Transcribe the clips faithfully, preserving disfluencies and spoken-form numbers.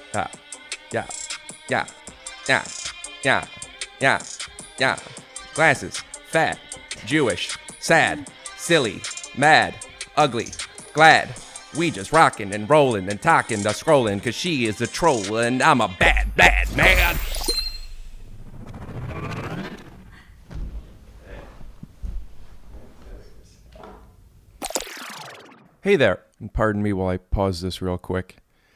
Yeah, yeah, yeah, yeah, yeah, yeah, yeah. Glasses, fat, Jewish, sad, silly, mad, ugly, glad. We just rockin' and rollin' and talkin' the scrollin' cause she is a troll and I'm a bad, bad man. Hey there, and pardon me while I pause this real quick.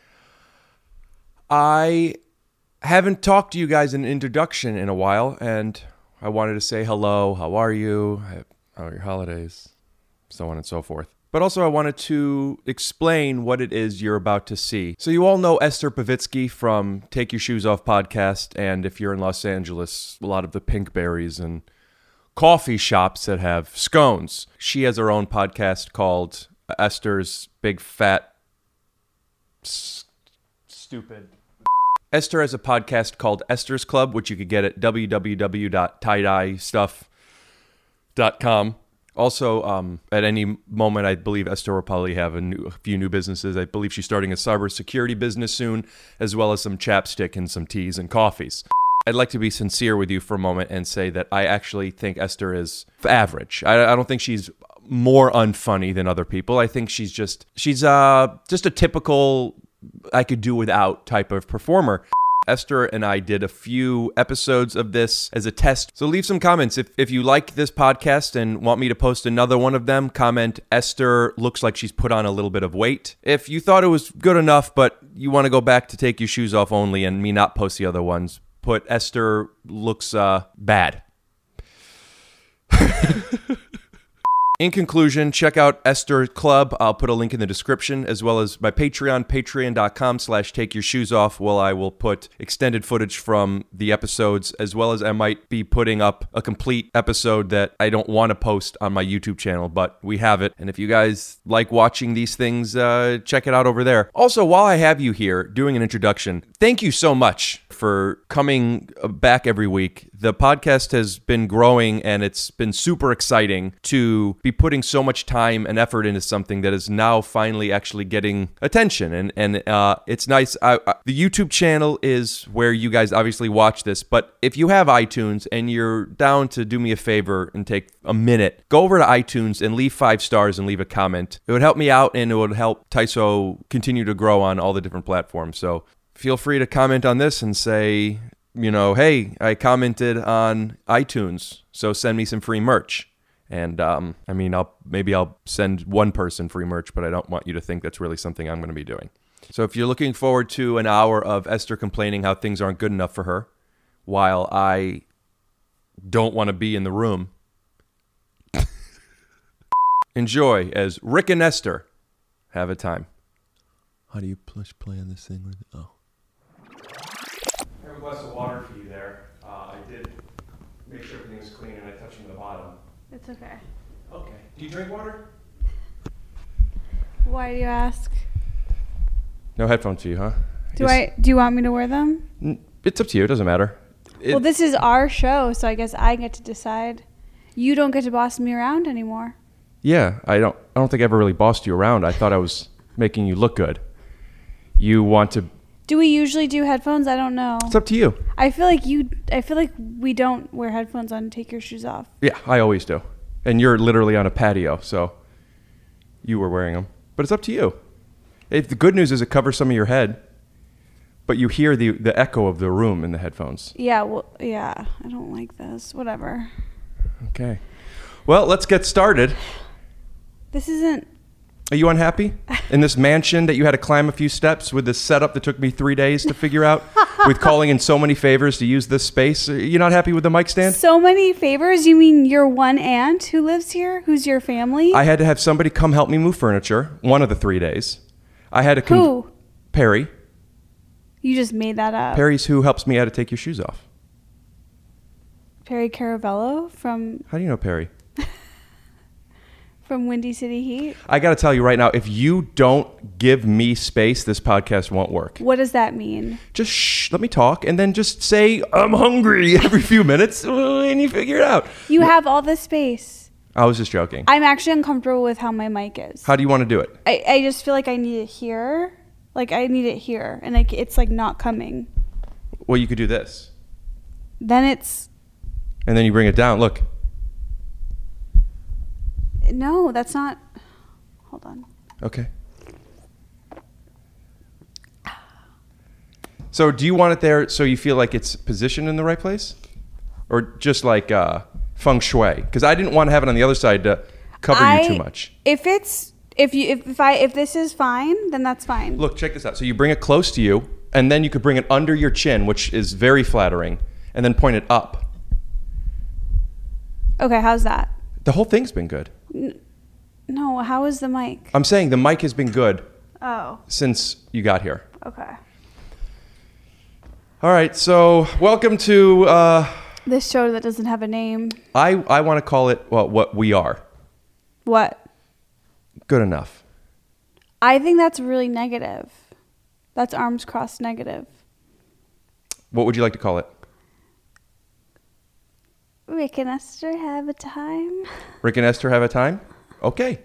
I haven't talked to you guys in introduction in a while, and I wanted to say hello, how are you, how are your holidays, so on and so forth. But also I wanted to explain what it is you're about to see. So you all know Esther Povitsky from Take Your Shoes Off podcast, and if you're in Los Angeles, a lot of the Pinkberries and coffee shops that have scones. She has her own podcast called Esther's Big Fat S- Stupid. Esther has a podcast called Esther's Club, which you could get at w w w dot tie dye stuff dot com. Also, um, at any moment, I believe Esther will probably have a, new, a few new businesses. I believe she's starting a cybersecurity business soon, as well as some chapstick and some teas and coffees. I'd like to be sincere with you for a moment and say that I actually think Esther is average. I, I don't think she's more unfunny than other people. I think she's just she's uh just a typical I could do without type of performer. Esther and I did a few episodes of this as a test. So leave some comments. If if you like this podcast and want me to post another one of them, comment Esther looks like she's put on a little bit of weight. If you thought it was good enough, but you want to go back to Take Your Shoes Off only and me not post the other ones, put Esther looks uh, bad. In conclusion, check out Esther Club. I'll put a link in the description, as well as my Patreon, patreon.com slash take your shoes off, where I will put extended footage from the episodes, as well as I might be putting up a complete episode that I don't want to post on my YouTube channel, but we have it. And if you guys like watching these things, uh, check it out over there. Also, while I have you here doing an introduction, thank you so much for coming back every week. The podcast has been growing, and it's been super exciting to be putting so much time and effort into something that is now finally actually getting attention. And and uh, it's nice. I, I, the YouTube channel is where you guys obviously watch this, but if you have iTunes and you're down to do me a favor and take a minute, go over to iTunes and leave five stars and leave a comment. It would help me out, and it would help Taiso continue to grow on all the different platforms. So feel free to comment on this and say, you know, hey, I commented on iTunes, so send me some free merch. And, um, I mean, I'll maybe I'll send one person free merch, but I don't want you to think that's really something I'm going to be doing. So if you're looking forward to an hour of Esther complaining how things aren't good enough for her, while I don't want to be in the room, enjoy as Rick and Esther have a time. How do you push play on this thing? With it? Oh. I have a glass of water for you there. Uh, I did make sure everything was clean, and I touched from the bottom. It's okay. Okay. Do you drink water? Why do you ask? No headphones for you, huh? Do I? Do you want me to wear them? It's up to you. It doesn't matter. It, well, this is our show, so I guess I get to decide. You don't get to boss me around anymore. Yeah, I don't. I don't think I ever really bossed you around. I thought I was making you look good. You want to. Do we usually do headphones? I don't know. It's up to you. I feel like you. I feel like we don't wear headphones on Take Your Shoes Off. Yeah, I always do. And you're literally on a patio, so you were wearing them. But it's up to you. If the good news is it covers some of your head, but you hear the the echo of the room in the headphones. Yeah. Well. Yeah. I don't like this. Whatever. Okay. Well, let's get started. This isn't. Are you unhappy in this mansion that you had to climb a few steps with this setup that took me three days to figure out, with calling in so many favors to use this space? Are you not happy with the mic stand? So many favors? You mean your one aunt who lives here, who's your family? I had to have somebody come help me move furniture one of the three days. I had to con- Who? Perry. You just made that up. Perry's who helps me how to take your shoes off. Perry Caravello from... How do you know Perry? From Windy City Heat? I got to tell you right now, if you don't give me space, this podcast won't work. What does that mean? Just shh, let me talk, and then just say, I'm hungry every few minutes, and you figure it out. You have all the space. I was just joking. I'm actually uncomfortable with how my mic is. How do you want to do it? I, I just feel like I need to hear Like I need it here, and like it's like not coming. Well, you could do this. Then it's And then you bring it down. Look. no, that's not. Hold on. Okay. So do you want it there so you feel like it's positioned in the right place? Or just like uh, feng shui? Because I didn't want to have it on the other side to cover I, you too much. If it's if you if, if I if this is fine, then that's fine. Look, check this out. So you bring it close to you, and then you could bring it under your chin, which is very flattering, and then point it up. Okay, how's that? The whole thing's been good. No, how is the mic? I'm saying the mic has been good Oh, since you got here. okay. All right, so welcome to, uh, This show that doesn't have a name. I, I want to call it, well, what we are. What? Good enough. I think that's really negative. That's arms crossed negative. What would you like to call it? Rick and Esther have a time. Rick and Esther have a time? Okay.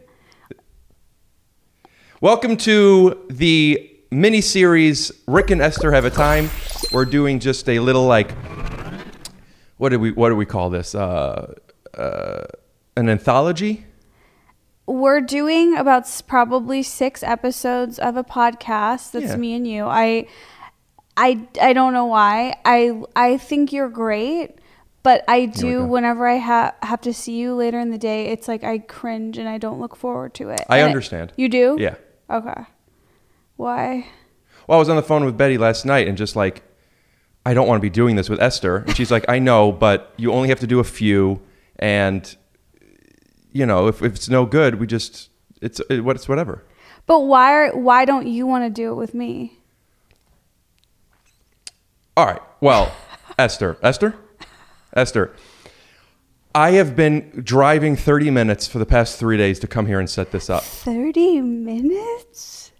Welcome to the mini-series Rick and Esther Have a Time. We're doing just a little like, what do we what do we call this? Uh, uh, an anthology? We're doing about s- probably six episodes of a podcast. That's Yeah. me and you. I, I, I don't know why. I, I think you're great, but I we do. go. Whenever I ha- have to see you later in the day, it's like I cringe and I don't look forward to it. I And it- understand. you do? Yeah. Okay. Why? Well, I was on the phone with Betty last night and just like, I don't want to be doing this with Esther. And she's like, I know, but you only have to do a few. And, you know, if, if it's no good, we just, it's, it, what it's whatever. But why? Are, why don't you want to do it with me? All right. Well, Esther, Esther, Esther, I have been driving thirty minutes for the past three days to come here and set this up. Thirty minutes?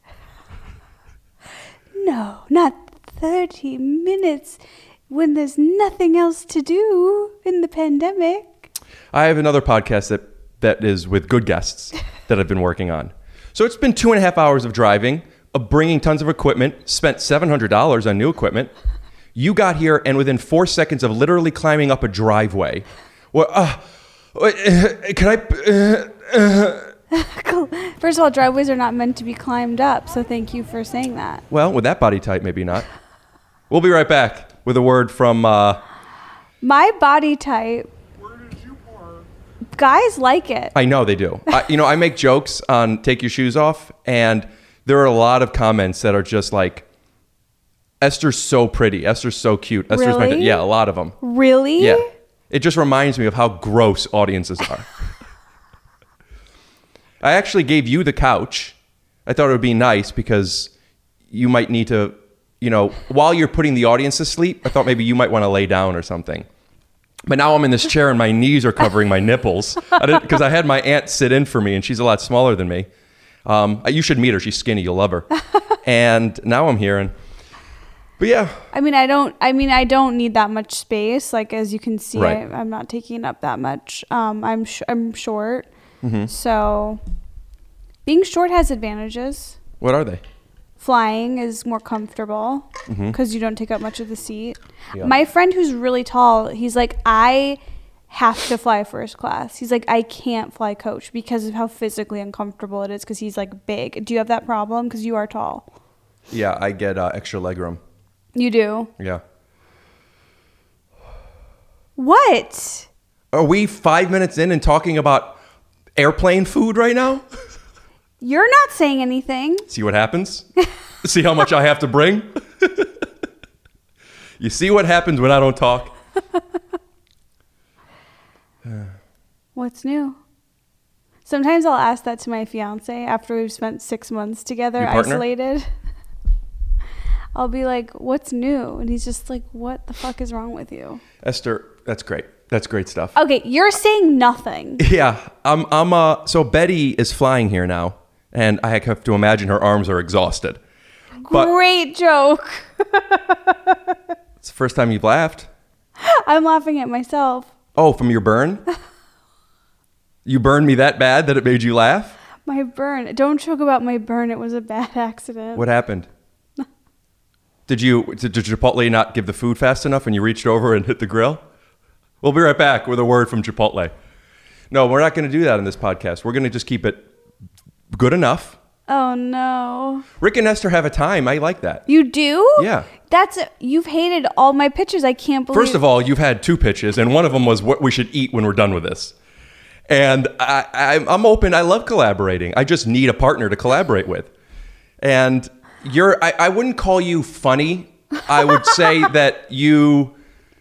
No, not thirty minutes. When there's nothing else to do in the pandemic. I have another podcast that, that is with good guests that I've been working on. So it's been two and a half hours of driving, of bringing tons of equipment, spent seven hundred dollars on new equipment. You got here, and within four seconds of literally climbing up a driveway, well, uh, uh, can I? Uh, uh, Cool. First of all, driveways are not meant to be climbed up, so thank you for saying that. well, with that body type, maybe not. We'll be right back with a word from. Uh, My body type. Guys like it. I know they do. I, you know, I make jokes on take your shoes off, and there are a lot of comments that are just like, Esther's so pretty. Esther's so cute. Esther's my Really? yeah, a lot of them. Really? Yeah. It just reminds me of how gross audiences are. I actually gave you the couch. I thought it would be nice because you might need to, you know, while you're putting the audience to sleep, I thought maybe you might want to lay down or something. But now I'm in this chair and my knees are covering my nipples because I, I had my aunt sit in for me and she's a lot smaller than me. Um, you should meet her. She's skinny. You'll love her. And now I'm here and, but yeah. I mean, I don't. I mean, I don't need that much space. Like as you can see, Right. I, I'm not taking up that much. Um, I'm sh- I'm short, Mm-hmm. so being short has advantages. What are they? Flying is more comfortable because Mhm. you don't take up much of the seat. Yeah. My friend who's really tall, he's like, I have to fly first class. He's like, I can't fly coach because of how physically uncomfortable it is because he's like big. Do you have that problem? Because you are tall. Yeah, I get uh, extra legroom. You do. Yeah. What? Are we five minutes in and talking about airplane food right now? You're not saying anything. See what happens? See how much I have to bring? You see what happens when I don't talk? What's new? Sometimes I'll ask that to my fiance after we've spent six months together, Your partner? isolated. I'll be like, what's new? And he's just like, what the fuck is wrong with you? Esther, that's great. That's great stuff. Okay, you're saying nothing. Yeah, I'm. I'm. Uh. So Betty is flying here now, and I have to imagine her arms are exhausted. But Great joke. it's the first time you've laughed. I'm laughing at myself. Oh, from your burn? You burned me that bad that it made you laugh? My burn. Don't joke about my burn. It was a bad accident. What happened? Did you did Chipotle not give the food fast enough and you reached over and hit the grill? We'll be right back with a word from Chipotle. No, we're not going to do that in this podcast. We're going to just keep it good enough. Oh, no. Rick and Esther have a time. I like that. You do? Yeah. That's you've hated all my pitches. I can't believe. First of all, you've had two pitches, and one of them was what we should eat when we're done with this. And I, I, I'm open. I love collaborating. I just need a partner to collaborate with. And you're. I, I wouldn't call you funny. I would say that you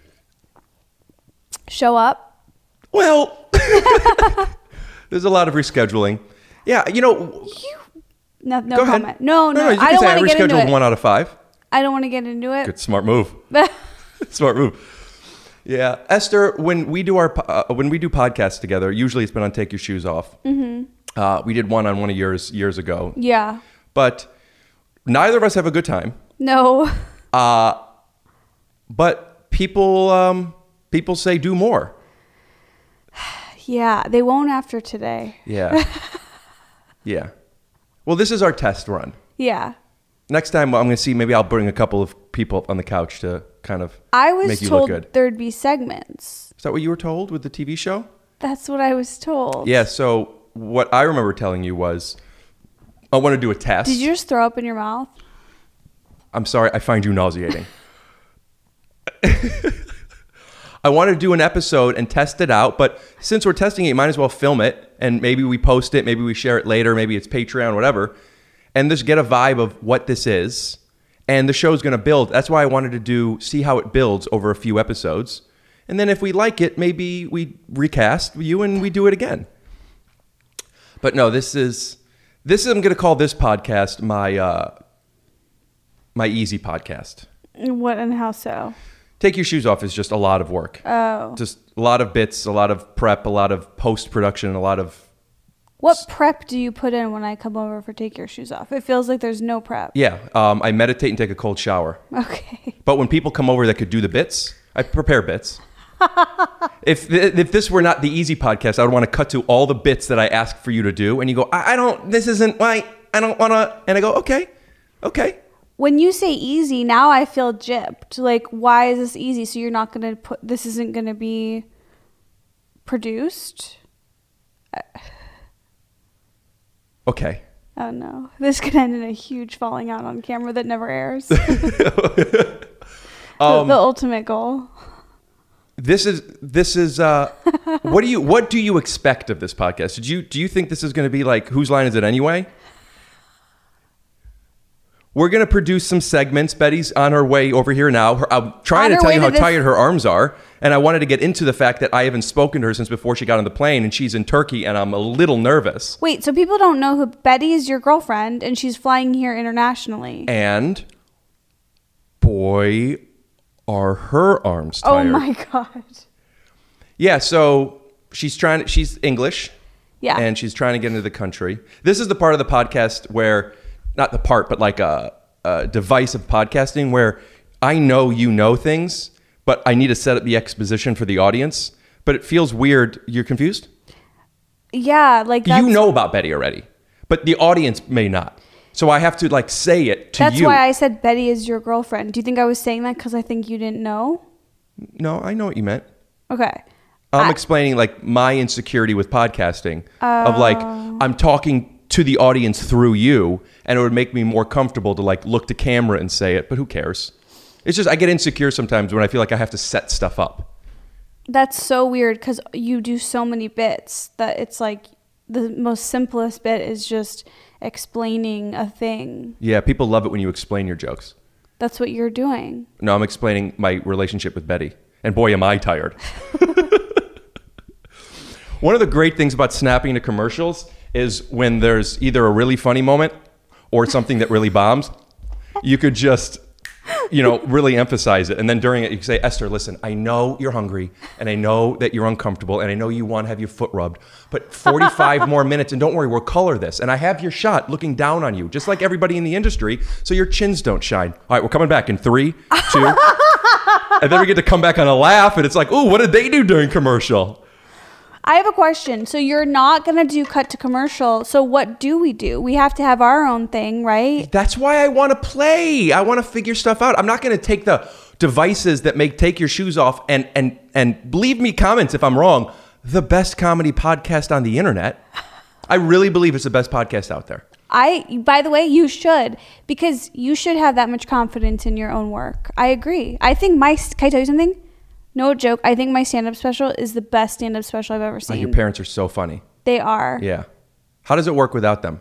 show up. Well, there's a lot of rescheduling. Yeah, you know. You. No, no Go comment. ahead. No, no, no, no you I can don't say want I to get into rescheduled it. one out of five. I don't want to get into it. Good, smart move. Smart move. Yeah, Esther. When we do our uh, when we do podcasts together, usually it's been on Take Your Shoes Off. Mm-hmm. Uh, we did one on one of yours years ago. Yeah. But neither of us have a good time. No. Uh, but people um, people say do more. Yeah, they won't after today. Yeah. Yeah. Well, this is our test run. Yeah. Next time I'm going to see, maybe I'll bring a couple of people up on the couch to kind of I was make you told look good. there'd be segments. Is that what you were told with the T V show? That's what I was told. Yeah, so what I remember telling you was, I want to do a test. Did you just throw up in your mouth? I'm sorry, I find you nauseating. I want to do an episode and test it out, but since we're testing it, you might as well film it, and maybe we post it, maybe we share it later, maybe it's Patreon, whatever, and just get a vibe of what this is, and the show's going to build. That's why I wanted to do, see how it builds over a few episodes, and then if we like it, maybe we recast you and we do it again. But no, this is, this is, I'm going to call this podcast my, uh, my easy podcast. What and how so? Take Your Shoes Off is just a lot of work. Oh. Just a lot of bits, a lot of prep, a lot of post-production, a lot of... What prep do you put in when I come over for Take Your Shoes Off? It feels like there's no prep. Yeah. Um, I meditate and take a cold shower. Okay. But when people come over that could do the bits, I prepare bits. if th- if this were not the easy podcast, I would want to cut to all the bits that I ask for you to do. And you go, I, I don't, this isn't right. I don't want to... And I go, okay, okay. When you say easy, now I feel gypped. Like, why is this easy? So you're not going to put, this isn't going to be produced? Okay. Oh no. This could end in a huge falling out on camera that never airs. um, the, the ultimate goal. This is, this is, uh, what do you, what do you expect of this podcast? Did you, do you think this is going to be like, whose line is it anyway? We're going to produce some segments. Betty's on her way over here now. Her, I'm trying to tell you how this- tired her arms are. And I wanted to get into the fact that I haven't spoken to her since before she got on the plane. And she's in Turkey and I'm a little nervous. Wait, so people don't know who Betty is, your girlfriend, and she's flying here internationally. And boy, are her arms Oh tired. my God. Yeah, so she's trying, she's English. Yeah. And she's trying to get into the country. This is the part of the podcast where, not the part, but like a, a device of podcasting where I know you know things, but I need to set up the exposition for the audience. But it feels weird. You're confused? Yeah, like that's, You know about Betty already, but the audience may not. So I have to like say it to That's you. why I said Betty is your girlfriend. Do you think I was saying that because I think you didn't know? No, I know what you meant. Okay. I'm I- explaining like my insecurity with podcasting of like, I'm talking to the audience through you, and it would make me more comfortable to like look to camera and say it, but who cares? It's just I get insecure sometimes when I feel like I have to set stuff up. That's so weird because you do so many bits that it's like the most simplest bit is just explaining a thing. Yeah, people love it when you explain your jokes. That's what you're doing. No, I'm explaining my relationship with Betty, and boy, am I tired. One of the great things about snapping to commercials is when there's either a really funny moment or something that really bombs, you could just, you know, really emphasize it. And then during it, you can say, Esther, listen, I know you're hungry and I know that you're uncomfortable and I know you want to have your foot rubbed, but forty-five more minutes and don't worry, we'll color this. And I have your shot looking down on you, just like everybody in the industry, so your chins don't shine. All right, we're coming back in three, two, and then we get to come back on a laugh and it's like, ooh, what did they do during commercial? I have a question. So you're not going to do cut to commercial. So what do we do? We have to have our own thing, right? That's why I want to play. I want to figure stuff out. I'm not going to take the devices that make take your shoes off and and and leave me comments if I'm wrong. The best comedy podcast on the internet. I really believe it's the best podcast out there. I, by the way, you should, because you should have that much confidence in your own work. I agree. I think my, can I tell you something? No joke. I think my stand-up special is the best stand-up special I've ever Oh, seen. your parents are so funny. They are. Yeah. How does it work without them?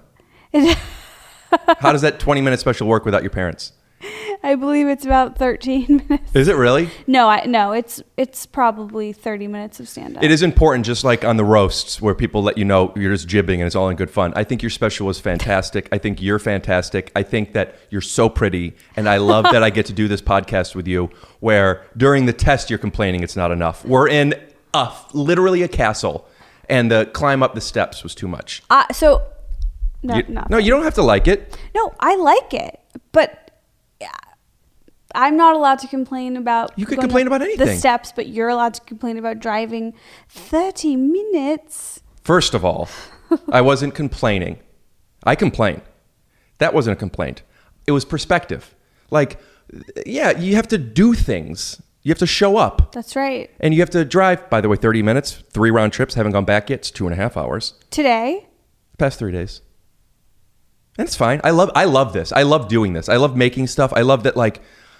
How does that twenty minute special work without your parents? I believe it's about thirteen minutes. Is it really? No, I no, it's it's probably thirty minutes of stand-up. It is important, just like on the roasts where people let you know you're just jibbing and it's all in good fun. I think your special was fantastic. I think you're fantastic. I think that you're so pretty. And I love that I get to do this podcast with you where during the test you're complaining it's not enough. We're in a, literally a castle and the climb up the steps was too much. Uh, so, no, You- no. no, you don't have to like it. No, I like it. But yeah, I'm not allowed to complain about... You could going complain up about the anything. steps, but you're allowed to complain about driving thirty minutes. First of all, I wasn't complaining. I complained. That wasn't a complaint. It was perspective. Like, yeah, you have to do things. You have to show up. That's right. And you have to drive, by the way, thirty minutes, three round trips, haven't gone back yet. It's two and a half hours. Today? Past three days. And it's fine. I love I love this. I love doing this. I love making stuff. I love that, like,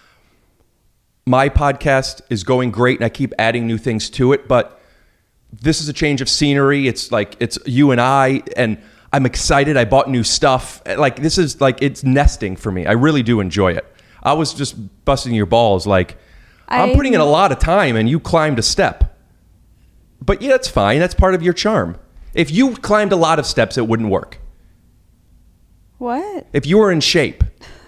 my podcast is going great and I keep adding new things to it, but this is a change of scenery. It's like, it's you and I, and I'm excited. I bought new stuff. Like, this is like, it's nesting for me. I really do enjoy it. I was just busting your balls. Like, I'm I- putting in a lot of time and you climbed a step. But yeah, that's fine. That's part of your charm. If you climbed a lot of steps, it wouldn't work. What? If you were in shape.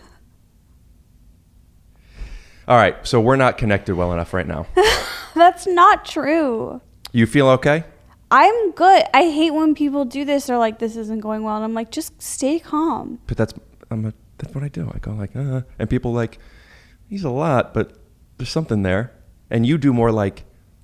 All right, so we're not connected well enough right now. That's not true. You feel okay? I'm good. I hate when people do this. They're like, this isn't going well. And I'm like, just stay calm. But that's I'm a, that's what I do. I go like, uh, and people like, he's a lot, but there's something there. And you do more like,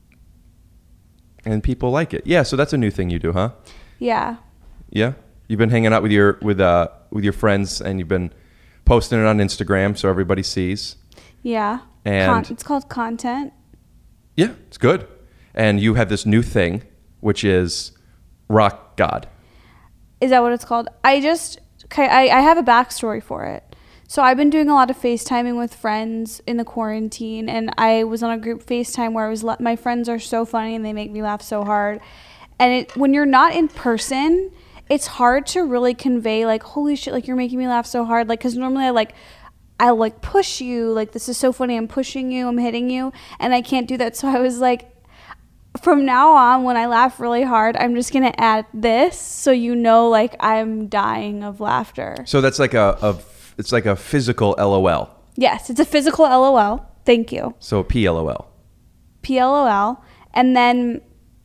and people like it. Yeah, so that's a new thing you do, huh? Yeah. Yeah? You've been hanging out with your with uh with your friends and you've been posting it on Instagram so everybody sees. Yeah. And- Con- it's called content. Yeah, it's good. And you have this new thing, which is Rock God. Is that what it's called? I just, okay, I, I have a backstory for it. So I've been doing a lot of FaceTiming with friends in the quarantine, and I was on a group FaceTime where I was, la- my friends are so funny and they make me laugh so hard. And it, when you're not in person, it's hard to really convey like, holy shit, like you're making me laugh so hard. Like, cause normally I like, I'll like push you, like this is so funny, I'm pushing you, I'm hitting you, and I can't do that. So I was like, from now on, when I laugh really hard, I'm just gonna add this so you know like I'm dying of laughter. So that's like a, a it's like a physical LOL. Yes, it's a physical LOL. Thank you. So P L O L. P L O L. And then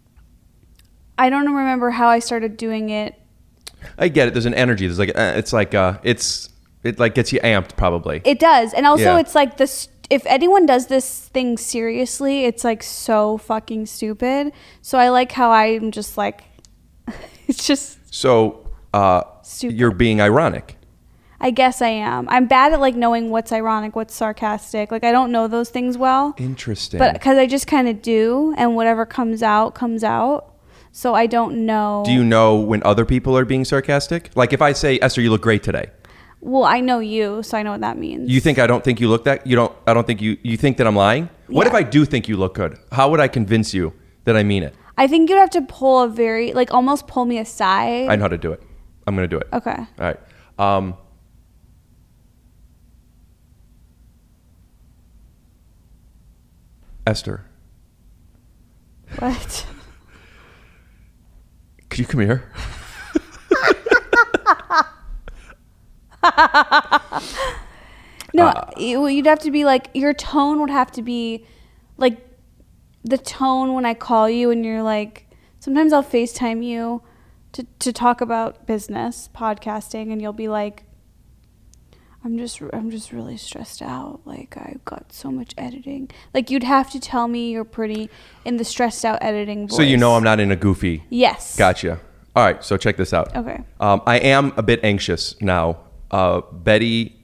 I don't remember how I started doing it. I get it. There's an energy. There's like uh, it's like uh it's it like gets you amped probably. It does. And also Yeah. it's like this, if anyone does this thing seriously, it's like so fucking stupid. So I like how I'm just like, it's just, So uh Stupid. you're being ironic. I guess I am. I'm bad at like knowing what's ironic, what's sarcastic. Like I don't know those things well. Interesting. But because I just kind of do, and whatever comes out, comes out. So I don't know. Do you know when other people are being sarcastic? Like if I say, Esther, you look great today. Well, I know you, so I know what that means. You think I don't think you look that? You don't. I don't think you. You think that I'm lying? What Yeah. if I do think you look good? How would I convince you that I mean it? I think you'd have to pull a very, like almost pull me aside. I know how to do it. I'm gonna do it. Okay. All right. Um, Esther, What? could you come here? No, Uh, you- you'd have to be like, your tone would have to be like the tone when I call you and you're like, sometimes I'll FaceTime you to, to talk about business, podcasting, and you'll be like, I'm just I'm just really stressed out. Like I've got so much editing. Like you'd have to tell me you're pretty in the stressed out editing voice. So you know I'm not in a goofy. Yes. Gotcha. All right, so check this out. Okay. Um, I am a bit anxious now. Uh, Betty,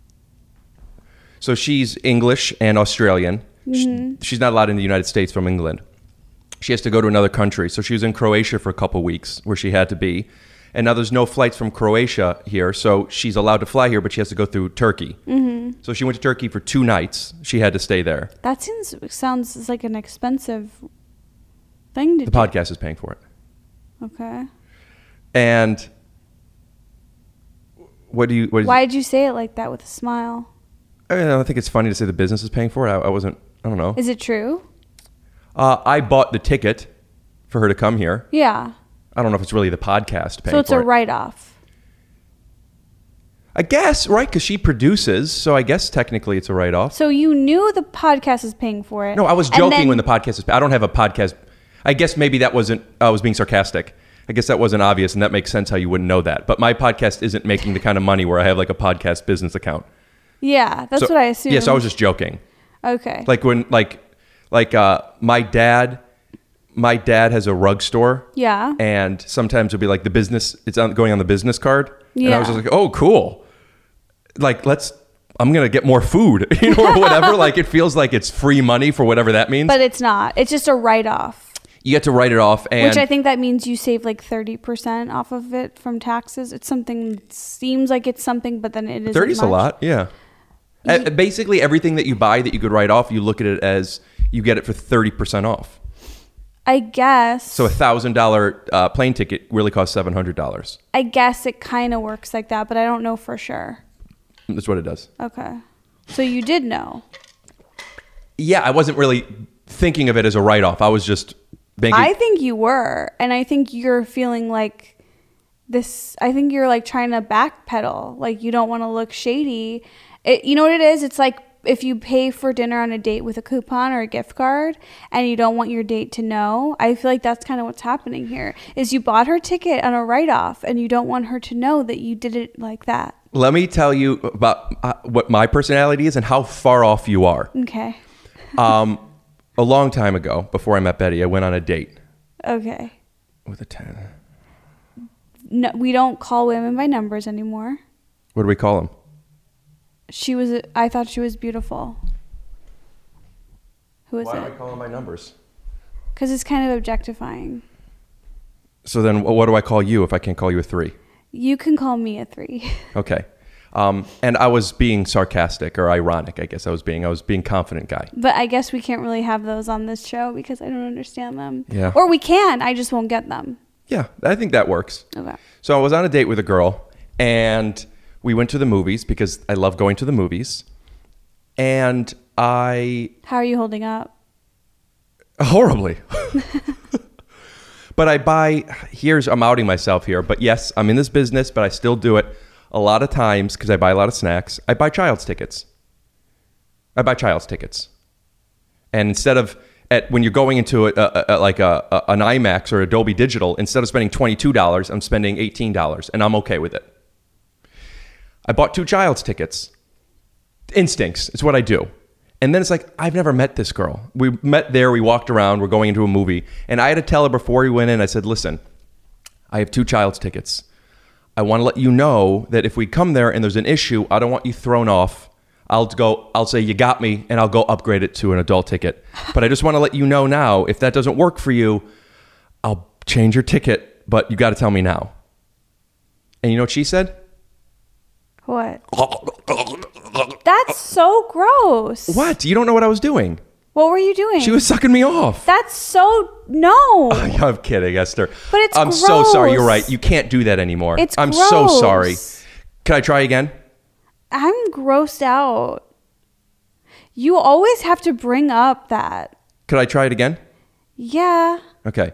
so she's English and Australian. Mm-hmm. She, she's not allowed in the United States from England. She has to go to another country. So she was in Croatia for a couple weeks where she had to be. And now there's no flights from Croatia here, so she's allowed to fly here, but she has to go through Turkey. Mm-hmm. So she went to Turkey for two nights. She had to stay there. That seems sounds like an expensive thing to The do. podcast is paying for it. Okay. And what do you? What is, Why did you say it like that with a smile? I, mean, I don't think it's funny to say the business is paying for it. I, I wasn't. I don't know. Is it true? Uh, I bought the ticket for her to come here. Yeah. I don't know if it's really the podcast paying So it's for a it. write-off. I guess, right? Because she produces, so I guess technically it's a write-off. So you knew the podcast is paying for it. No, I was and joking then- when the podcast is. I don't have a podcast. I guess maybe that wasn't. I was being sarcastic. I guess that wasn't obvious, and that makes sense how you wouldn't know that. But my podcast isn't making the kind of money where I have like a podcast business account. Yeah, that's So- what I assumed. Yes, I was just joking. Okay. Like when, like, like uh, my dad, my dad has a rug store. Yeah. And sometimes it'll be like the business. It's on, going on the business card. And I was Yeah. just like, oh, cool. Like, let's. I'm gonna get more food, you know, or whatever. Like, it feels like it's free money for whatever that means. But it's not. It's just a write-off. You get to write it off, and Which I think that means you save like thirty percent off of it from taxes. It's something, seems like it's something, but then it isn't thirty's a much. lot. Yeah. Uh, basically, everything that you buy that you could write off, you look at it as you get it for thirty percent off. I guess. So a thousand dollar uh, plane ticket really costs seven hundred dollars. I guess it kind of works like that, but I don't know for sure. That's what it does. Okay. So you did know. Yeah, I wasn't really thinking of it as a write off. I was just banking. I think you were. And I think you're feeling like this. I think you're like trying to backpedal. Like you don't want to look shady. It, you know what it is? It's like if you pay for dinner on a date with a coupon or a gift card and you don't want your date to know. I feel like that's kind of what's happening here is you bought her ticket on a write-off and you don't want her to know that you did it like that. Let me tell you about uh, what my personality is and how far off you are. Okay. Um, a long time ago, before I met Betty, I went on a date Okay. with a ten. No, we don't call women by numbers anymore. What do we call him? She was, I thought she was beautiful. Who is Why do I it? call him by numbers? Because it's kind of objectifying. So then, what do I call you if I can't call you a three? You can call me a three. Okay. Um, and I was being sarcastic or ironic, I guess I was being. I was being confident guy. But I guess we can't really have those on this show because I don't understand them. Yeah. Or we can, I just won't get them. Yeah, I think that works. Okay. So I was on a date with a girl, and we went to the movies because I love going to the movies. And I... How are you holding up? Horribly. But I buy... Here's... I'm outing myself here. But yes, I'm in this business, but I still do it a lot of times because I buy a lot of snacks. I buy child's tickets. I buy child's tickets. And instead of... At, when you're going into a, a, a, like a, a, an IMAX or a Dolby Digital, instead of spending twenty-two dollars, I'm spending eighteen dollars. And I'm okay with it. I bought two child's tickets. Instincts. It's what I do. And then it's like, I've never met this girl. We met there. We walked around. We're going into a movie. And I had to tell her before we went in, I said, listen, I have two child's tickets. I want to let you know that if we come there and there's an issue, I don't want you thrown off. I'll go, I'll say, you got me, and I'll go upgrade it to an adult ticket. But I just want to let you know now, if that doesn't work for you, I'll change your ticket, but you got to tell me now. And you know what she said? What? That's so gross. What? You don't know what I was doing. What were you doing? She was sucking me off. That's so... No. I'm kidding, Esther. But it's I'm so sorry. You're gross. right. You can't do that anymore. It's I'm so gross. sorry. Can I try again? I'm grossed out. You always have to bring up that. Could I try it again? Yeah. Okay.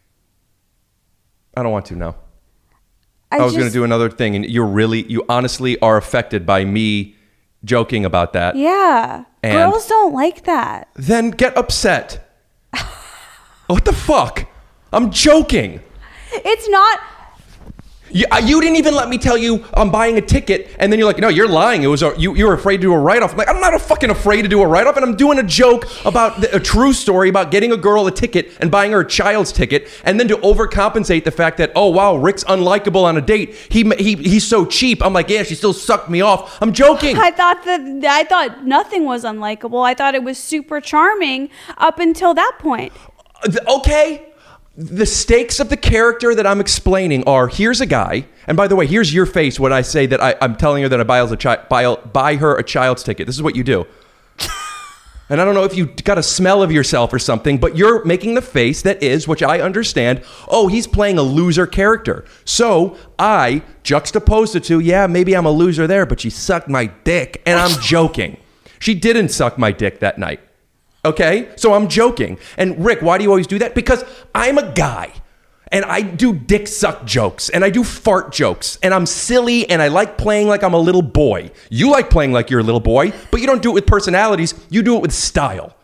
I don't want to now. I, I was just, going to do another thing, and you're really, you honestly are affected by me joking about that. Yeah. And- Girls don't like that. Then get upset. What the fuck? I'm joking. It's not... You, uh, you didn't even let me tell you I'm buying a ticket, and then you're like, no, you're lying. It was a, you. You were afraid to do a write-off. I'm like, I'm not a fucking afraid to do a write-off, and I'm doing a joke about the, a true story about getting a girl a ticket and buying her a child's ticket, and then to overcompensate the fact that, oh wow, Rick's unlikable on a date. He he he's so cheap. I'm like, yeah, she still sucked me off. I'm joking. I thought that I thought nothing was unlikable. I thought it was super charming up until that point. Okay. The stakes of the character that I'm explaining are, here's a guy, and by the way, here's your face when I say that I, I'm telling her that I buy, a chi- buy, buy her a child's ticket. This is what you do. And I don't know if you got a smell of yourself or something, but you're making the face that is, which I understand, oh, he's playing a loser character. So I juxtaposed the two, yeah, maybe I'm a loser there, but she sucked my dick, and I'm joking. She didn't suck my dick that night. Okay, so I'm joking. And Rick, why do you always do that? Because I'm a guy and I do dick suck jokes and I do fart jokes and I'm silly and I like playing like I'm a little boy. You like playing like you're a little boy, but you don't do it with personalities. You do it with style.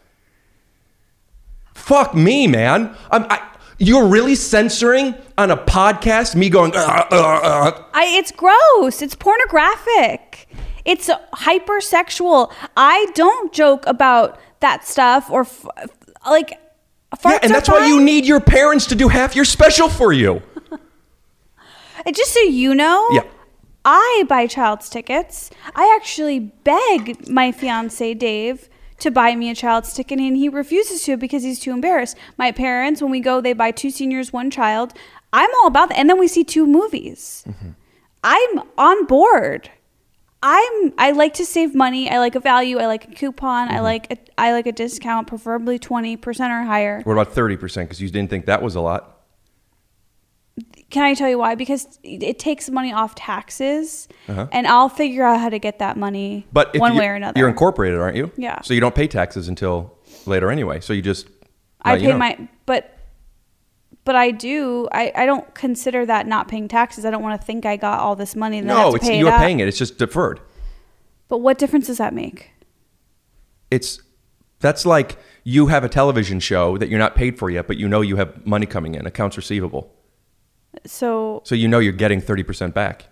Fuck me, man. I'm, I, you're really censoring on a podcast me going, uh, uh, uh. I, it's gross. It's pornographic. It's hypersexual. I don't joke about that stuff or f- like farts yeah, and that's are why you fine. need your parents to do half your special for you. And just so you know, yeah. I buy child's tickets. I actually beg my fiance Dave to buy me a child's ticket, and he refuses to because he's too embarrassed. My parents, when we go, they buy two seniors, one child. I'm all about that, and then we see two movies. Mm-hmm. I'm on board. I'm I like to save money. I like a value. I like a coupon. Mm-hmm. I like a, I like a discount, preferably twenty percent or higher. What about thirty percent? Because you didn't think that was a lot. Can I tell you why? Because it takes money off taxes, uh-huh. and I'll figure out how to get that money but if one you, way or another. You're incorporated, aren't you? Yeah. So you don't pay taxes until later anyway. So you just I uh, pay you know. my but but I do I, I don't consider that not paying taxes. I don't want to think I got all this money and then I no, have to it's pay you're it paying it. It's just deferred. But what difference does that make? It's that's like you have a television show that you're not paid for yet, but you know you have money coming in, accounts receivable. So So you know you're getting thirty percent back.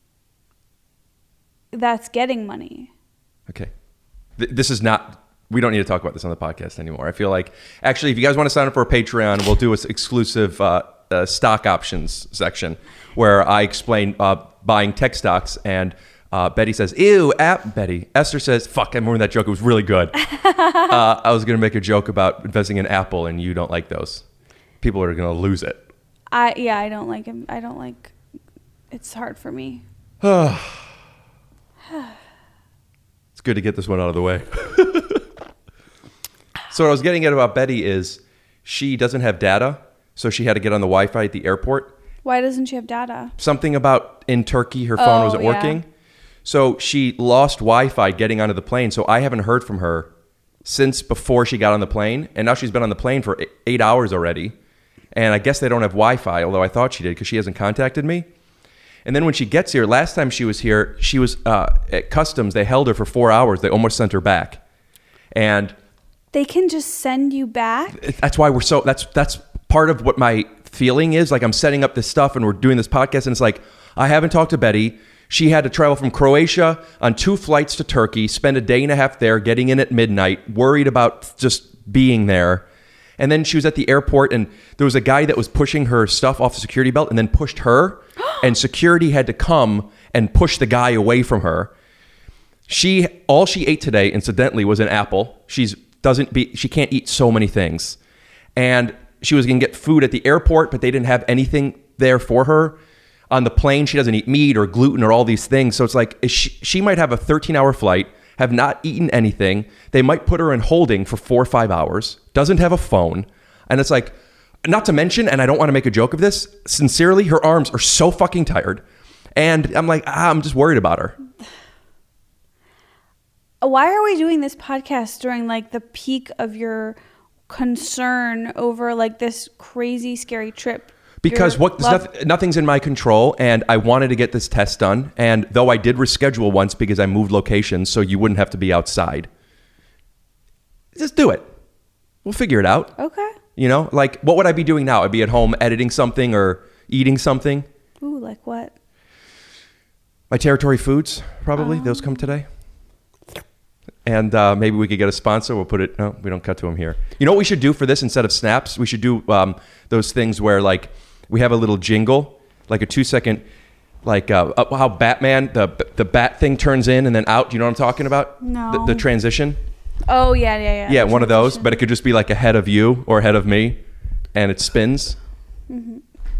That's getting money. Okay. Th- this is not we don't need to talk about this on the podcast anymore. I feel like actually if you guys want to sign up for a Patreon, we'll do an exclusive uh, uh, stock options section where I explain uh, buying tech stocks and Uh, Betty says, ew, app, Betty. Esther says, fuck, I remember that joke. It was really good. uh, I was going to make a joke about investing in Apple, and you don't like those. People are going to lose it. I Yeah, I don't like him. I don't like, it's hard for me. It's good to get this one out of the way. So what I was getting at about Betty is she doesn't have data, so she had to get on the Wi-Fi at the airport. Why doesn't she have data? Something about in Turkey, her phone oh, wasn't yeah. working. So she lost Wi-Fi getting onto the plane. So I haven't heard from her since before she got on the plane. And now she's been on the plane for eight hours already. And I guess they don't have Wi-Fi, although I thought she did because she hasn't contacted me. And then when she gets here, last time she was here, she was uh, at customs. They held her for four hours. They almost sent her back. And they can just send you back? That's why we're so, that's, that's part of what my feeling is. Like I'm setting up this stuff and we're doing this podcast and it's like, I haven't talked to Betty. She had to travel from Croatia on two flights to Turkey, spend a day and a half there, getting in at midnight, worried about just being there. And then she was at the airport and there was a guy that was pushing her stuff off the security belt and then pushed her. And security had to come and push the guy away from her. She, all she ate today, incidentally, was an apple. She's doesn't be, she can't eat so many things. And she was going to get food at the airport, but they didn't have anything there for her. On the plane, she doesn't eat meat or gluten or all these things. So it's like she, she might have a thirteen-hour flight, have not eaten anything. They might put her in holding for four or five hours, doesn't have a phone. And it's like, not to mention, and I don't want to make a joke of this, sincerely, her arms are so fucking tired. And I'm like, ah, I'm just worried about her. Why are we doing this podcast during like the peak of your concern over like this crazy, scary trip? Because what nothing, nothing's in my control, and I wanted to get this test done. And though I did reschedule once because I moved locations, so you wouldn't have to be outside. Just do it. We'll figure it out. Okay. You know, like what would I be doing now? I'd be at home editing something or eating something. Ooh, like what? My territory foods, probably. Oh. Those come today. And uh, maybe we could get a sponsor. We'll put it. No, we don't cut to them here. You know what we should do for this instead of snaps? We should do um, those things where like we have a little jingle, like a two second, like uh, how Batman the the bat thing turns in and then out. Do you know what I'm talking about? No. The, the transition. Oh yeah, yeah, yeah. Yeah, one of those. But it could just be like ahead of you or ahead of me, and it spins. Mm-hmm.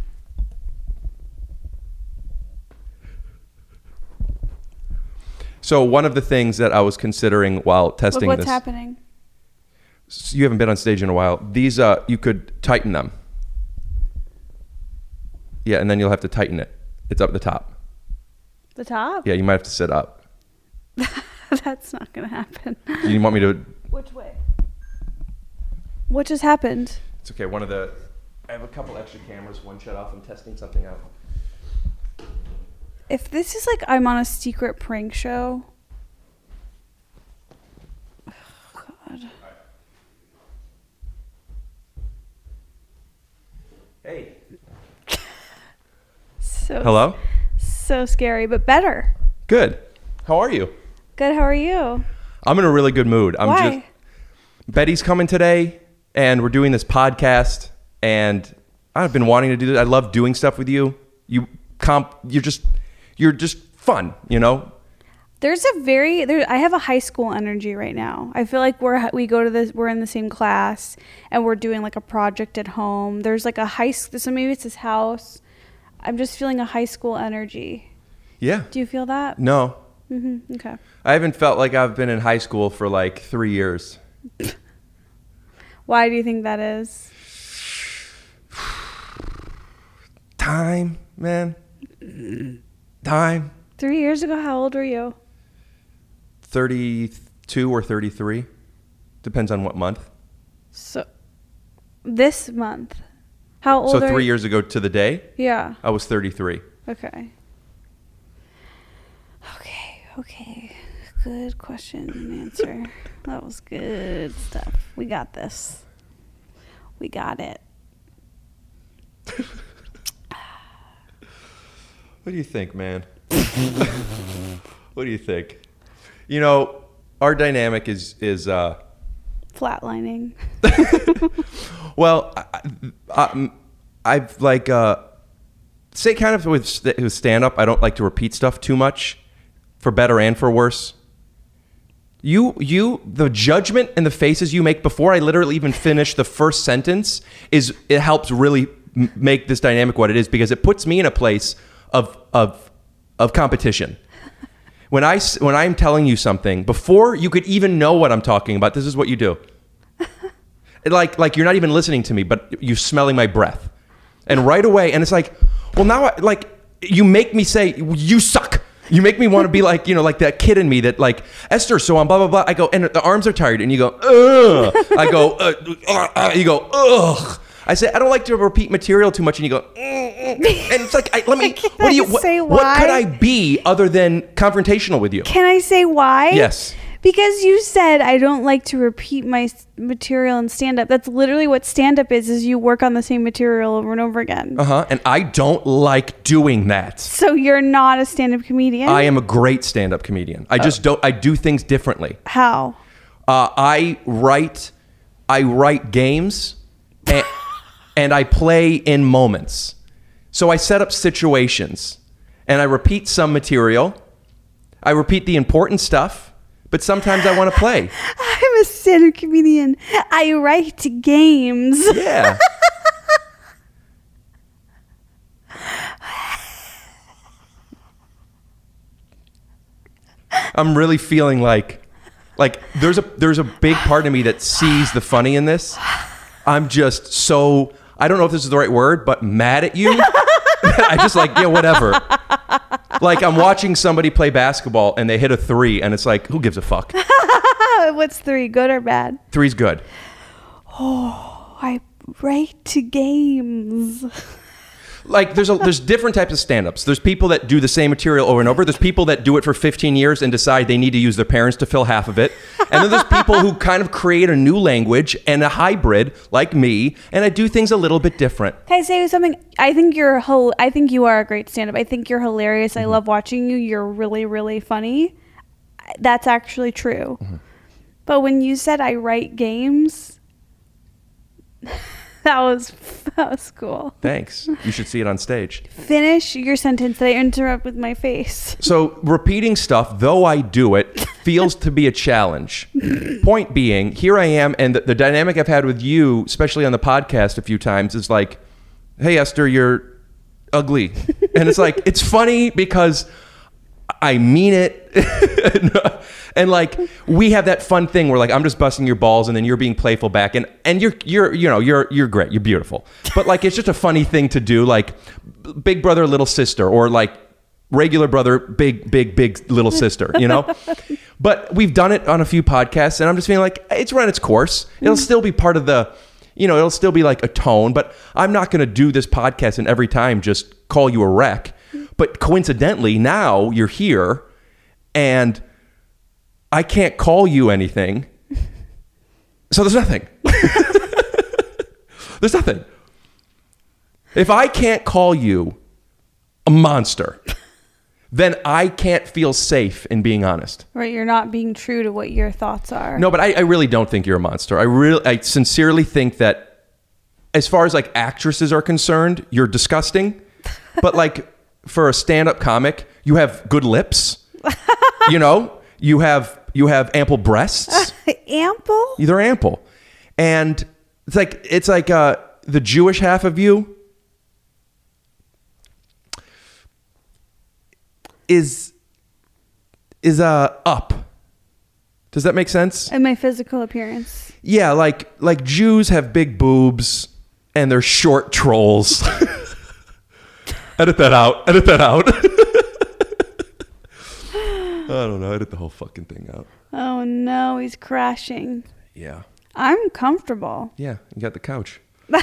So one of the things that I was considering while testing Look what's this. happening. You haven't been on stage in a while. These, uh, you could tighten them. Yeah, and then you'll have to tighten it. It's up the top. The top? Yeah, you might have to sit up. That's not going to happen. You want me to? Which way? What just happened? It's okay. One of the, I have a couple extra cameras. One shut off. I'm testing something out. If this is like I'm on a secret prank show. Oh, God. Hey. So Hello? So scary, but better. Good. How are you? Good. How are you? I'm in a really good mood. I'm Why? just Betty's coming today and we're doing this podcast and I've been wanting to do this. I love doing stuff with you. You comp you're just you're just fun, you know? There's a very there. I have a high school energy right now. I feel like we're we go to this. We're in the same class and we're doing like a project at home. There's like a high school. So maybe it's his house. I'm just feeling a high school energy. Yeah. Do you feel that? No. Mm-hmm. Okay. I haven't felt like I've been in high school for like three years. Why do you think that is? Time, man. Time. Three years ago, how old were you? thirty-two or thirty-three. Depends on what month. So, this month. How old So are three you? years ago to the day, Yeah. I was thirty-three. Okay. Okay. Okay. Good question and answer. That was good stuff. We got this. We got it. What do you think, man? What do you think? You know, our dynamic is is uh, Flatlining. well, I, I, I've like uh, say kind of with st- with stand up. I don't like to repeat stuff too much, for better and for worse. You you the judgment and the faces you make before I literally even finish the first sentence is it helps really m- make this dynamic what it is because it puts me in a place of of of competition. When I s- when I'm telling you something before you could even know what I'm talking about, this is what you do. like like you're not even listening to me, but you're smelling my breath, and right away, and it's like, well now I, like you make me say you suck. You make me want to be like, you know, like that kid in me that like, Esther, so on, blah, blah, blah. I go, and the arms are tired. And you go, ugh. I go, uh, uh, uh, you go, ugh. I say, I don't like to repeat material too much. And you go, mm, mm. And it's like, I, let me, Can what do you, I what, say what could why? I be other than confrontational with you? Can I say why? Yes. Because you said I don't like to repeat my s- material in stand-up. That's literally what stand-up is, is you work on the same material over and over again. Uh-huh. And I don't like doing that. So you're not a stand-up comedian? I am a great stand-up comedian. I just don't, I do things differently. How? Uh, I write, I write games, and, and I play in moments. So I set up situations, and I repeat some material. I repeat the important stuff, but sometimes I want to play. I'm a stand-up comedian. I write games. Yeah. I'm really feeling like, like there's a there's a big part of me that sees the funny in this. I'm just so, I don't know if this is the right word, but mad at you. I just like, yeah, whatever. Like I'm watching somebody play basketball and they hit a three and it's like, who gives a fuck? What's three, good or bad? Three's good. Oh, I write games. like there's a, there's different types of stand-ups. There's people that do the same material over and over. There's people that do it for fifteen years and decide they need to use their parents to fill half of it. And then there's people who kind of create a new language and a hybrid like me, and I do things a little bit different. Can I say something? I think you're hol- I think you are a great stand-up. I think you're hilarious. Mm-hmm. I love watching you. You're really, really funny. That's actually true. Mm-hmm. But when you said I write games, that was that was cool. Thanks. You should see it on stage. Finish your sentence that I interrupt with my face. So repeating stuff, though I do it, feels to be a challenge. Point being, here I am, and the, the dynamic I've had with you, especially on the podcast a few times, is like, hey, Esther, you're ugly. And it's like, it's funny because I mean it. and, and like, we have that fun thing where like, I'm just busting your balls and then you're being playful back. And, and you're, you're, you know, you're, you're great. You're beautiful. But like, it's just a funny thing to do. Like big brother, little sister, or like regular brother, big, big, big little sister, you know? But we've done it on a few podcasts and I'm just feeling like it's run its course. It'll still be part of the, you know, it'll still be like a tone, but I'm not going to do this podcast and every time just call you a wreck. But coincidentally, now you're here and I can't call you anything. So there's nothing. There's nothing. If I can't call you a monster, then I can't feel safe in being honest. Right, you're not being true to what your thoughts are. No, but I, I really don't think you're a monster. I really, I sincerely think that as far as like actresses are concerned, you're disgusting. But like for a stand-up comic, you have good lips. You know, you have you have ample breasts. Ample? They're ample, and it's like it's like uh, the Jewish half of you is is uh up. Does that make sense? And my physical appearance. Yeah, like like Jews have big boobs and they're short trolls. Edit that out. Edit that out. I don't know. Edit the whole fucking thing out. Oh no, he's crashing. Yeah. I'm comfortable. Yeah, you got the couch.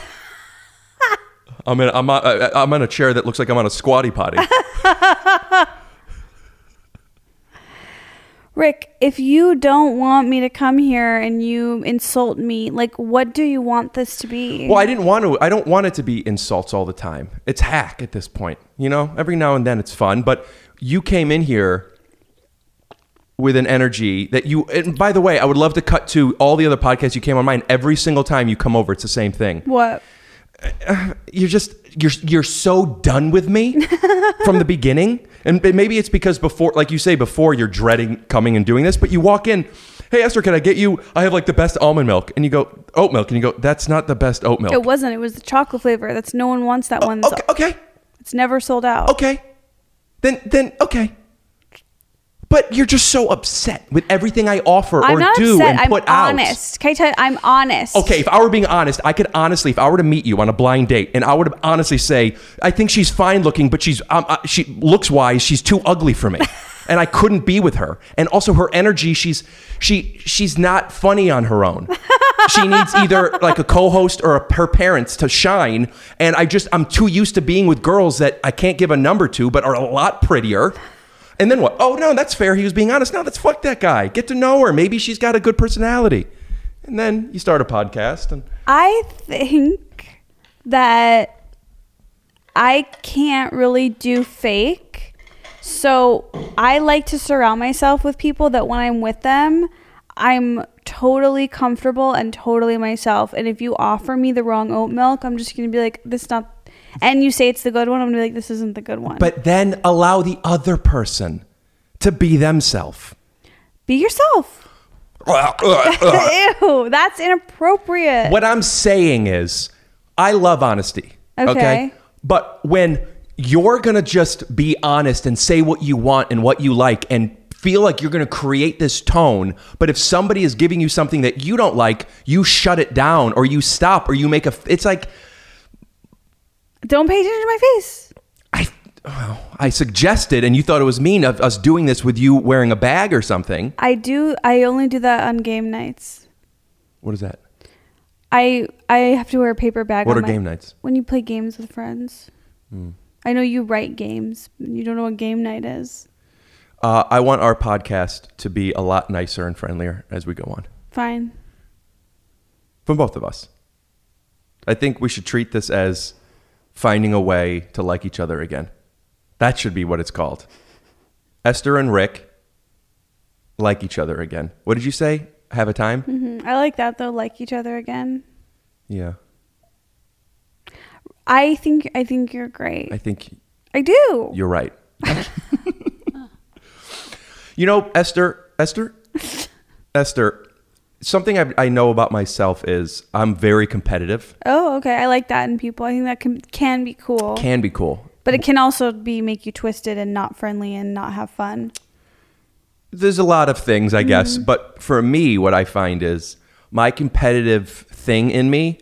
I'm in. I'm. On, I'm on a chair that looks like I'm on a squatty potty. Rick, if you don't want me to come here and you insult me, like, what do you want this to be? Well, I didn't want to. I don't want it to be insults all the time. It's hack at this point. You know, every now and then it's fun. But you came in here with an energy that you. And by the way, I would love to cut to all the other podcasts you came on mine. Every single time you come over, it's the same thing. What? You're just you're you're so done with me from the beginning. And maybe it's because before, like you say, before you're dreading coming and doing this, but you walk in, hey, Esther, can I get you, I have like the best almond milk. And you go, oat milk. And you go, that's not the best oat milk. It wasn't. It was the chocolate flavor. That's no one wants that oh, one. Okay, okay. It's never sold out. Okay. Then, then, okay. But you're just so upset with everything I offer I'm or not do upset. and I'm put out. honest. Can I tell you, I'm honest. Okay, if I were being honest, I could honestly, if I were to meet you on a blind date, and I would honestly say, I think she's fine looking, but she's, um, uh, she looks wise, she's too ugly for me, and I couldn't be with her. And also her energy, she's she she's not funny on her own. She needs either like a co-host or a, her parents to shine. And I just, I'm too used to being with girls that I can't give a number to, but are a lot prettier. And then what? Oh, no, that's fair. He was being honest. No, that's fuck that guy. Get to know her. Maybe she's got a good personality. And then you start a podcast. And I think that I can't really do fake. So I like to surround myself with people that when I'm with them, I'm totally comfortable and totally myself. And if you offer me the wrong oat milk, I'm just going to be like, this is not... And you say it's the good one, I'm going to be like, this isn't the good one. But then allow the other person to be themselves. Be yourself. Ew, that's inappropriate. What I'm saying is, I love honesty. Okay. okay? But when you're going to just be honest and say what you want and what you like and feel like you're going to create this tone, but if somebody is giving you something that you don't like, you shut it down or you stop or you make a... It's like... Don't pay attention to my face. I oh, I suggested, and you thought it was mean of us doing this with you wearing a bag or something. I do. I only do that on game nights. What is that? I I have to wear a paper bag. What on are my, game nights? When you play games with friends. Mm. I know you write games. You don't know what game night is. Uh, I want our podcast to be a lot nicer and friendlier as we go on. Fine. From both of us. I think we should treat this as finding a way to like each other again. That should be what it's called. Esther and Rick like each other again. What did you say? Have a time? Mm-hmm. I like that though. Like each other again. Yeah. I think I think you're great. I think I do. You're right. You know, Esther, Esther, Esther, something I, I know about myself is I'm very competitive. Oh, okay. I like that in people. I think that can can be cool. Can be cool. But it can also be make you twisted and not friendly and not have fun. There's a lot of things, I guess. Mm-hmm. But for me, what I find is my competitive thing in me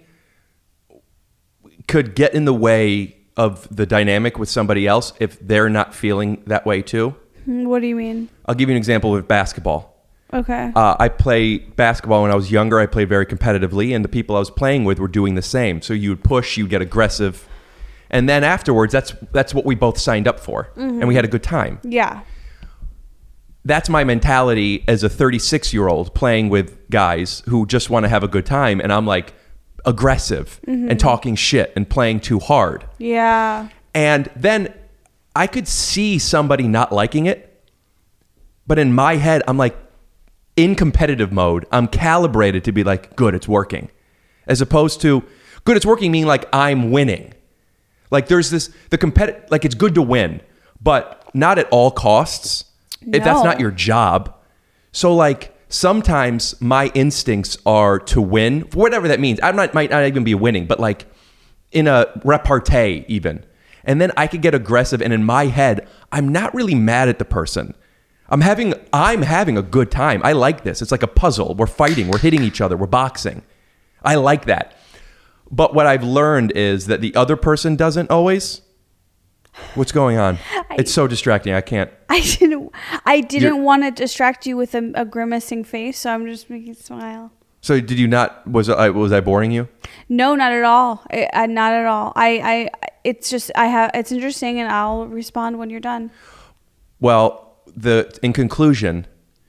could get in the way of the dynamic with somebody else if they're not feeling that way too. What do you mean? I'll give you an example with basketball. Okay. Uh, I played basketball when I was younger. I played very competitively, and the people I was playing with were doing the same. So you would push, you'd get aggressive. And then afterwards, that's that's what we both signed up for. Mm-hmm. And we had a good time. Yeah. That's my mentality as a thirty-six-year-old playing with guys who just want to have a good time. And I'm like aggressive mm-hmm. and talking shit and playing too hard. Yeah. And then I could see somebody not liking it. But in my head, I'm like, in competitive mode, I'm calibrated to be like, good, it's working. As opposed to, good, it's working, meaning like I'm winning. Like there's this, the competitive, like it's good to win, but not at all costs. No. If that's not your job. So like sometimes my instincts are to win, whatever that means. I might, might not even be winning, but like in a repartee even. And then I could get aggressive, and in my head, I'm not really mad at the person. I'm having, I'm having a good time. I like this. It's like a puzzle. We're fighting. We're hitting each other. We're boxing. I like that. But what I've learned is that the other person doesn't always. What's going on? I, it's so distracting. I can't. I didn't. I didn't want to distract you with a, a grimacing face, so I'm just making you smile. So did you not? Was I was I boring you? No, not at all. I, I, not at all. I, I. It's just I have. It's interesting, and I'll respond when you're done. Well, the in conclusion,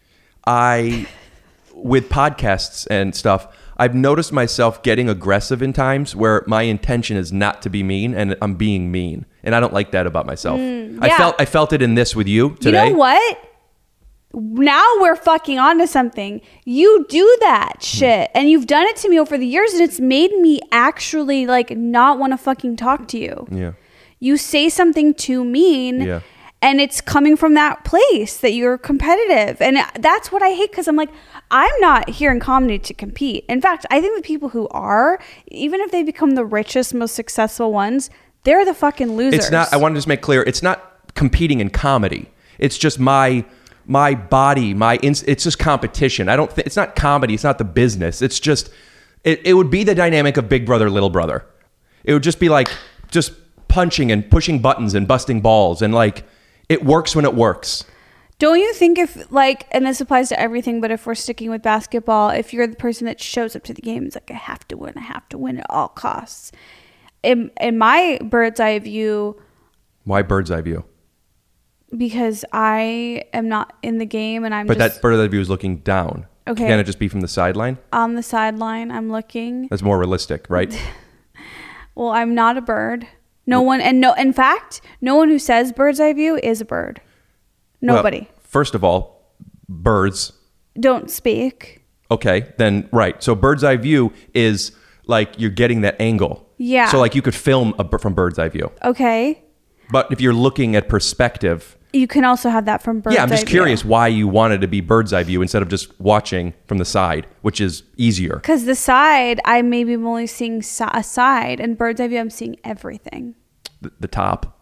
I with podcasts and stuff, I've noticed myself getting aggressive in times where my intention is not to be mean, and I'm being mean, and I don't like that about myself. Mm, yeah. I felt I felt it in this with you today. You know what? Now we're fucking onto something. You do that shit, and you've done it to me over the years, and it's made me actually like not want to fucking talk to you. Yeah. You say something too mean. Yeah. And it's coming from that place that you're competitive. And that's what I hate, because I'm like, I'm not here in comedy to compete. In fact, I think the people who are, even if they become the richest, most successful ones, they're the fucking losers. It's not, I want to just make clear, it's not competing in comedy. It's just my my body, my it's just competition. I don't think, it's not comedy, it's not the business. It's just, it, it would be the dynamic of Big Brother, Little Brother. It would just be like, just punching and pushing buttons and busting balls, and like, it works when it works. Don't you think if like, and this applies to everything, but if we're sticking with basketball, if you're the person that shows up to the game, it's like, I have to win, I have to win at all costs. In, in my bird's eye view. Why bird's eye view? Because I am not in the game, and I'm but just. But that bird's eye view is looking down. Okay. Can it just be from the sideline? On the sideline, I'm looking. That's more realistic, right? Well, I'm not a bird. No one, and no, in fact, no one who says bird's eye view is a bird. Nobody. Well, first of all, birds don't speak. Okay, then right. So bird's eye view is like you're getting that angle. Yeah. So like you could film a, from bird's eye view. Okay. But if you're looking at perspective, you can also have that from bird's eye view. Yeah, I'm just curious why you wanted to be bird's eye view instead of just watching from the side, which is easier. Because the side, I maybe am only seeing a side, and bird's eye view, I'm seeing everything. The, the top.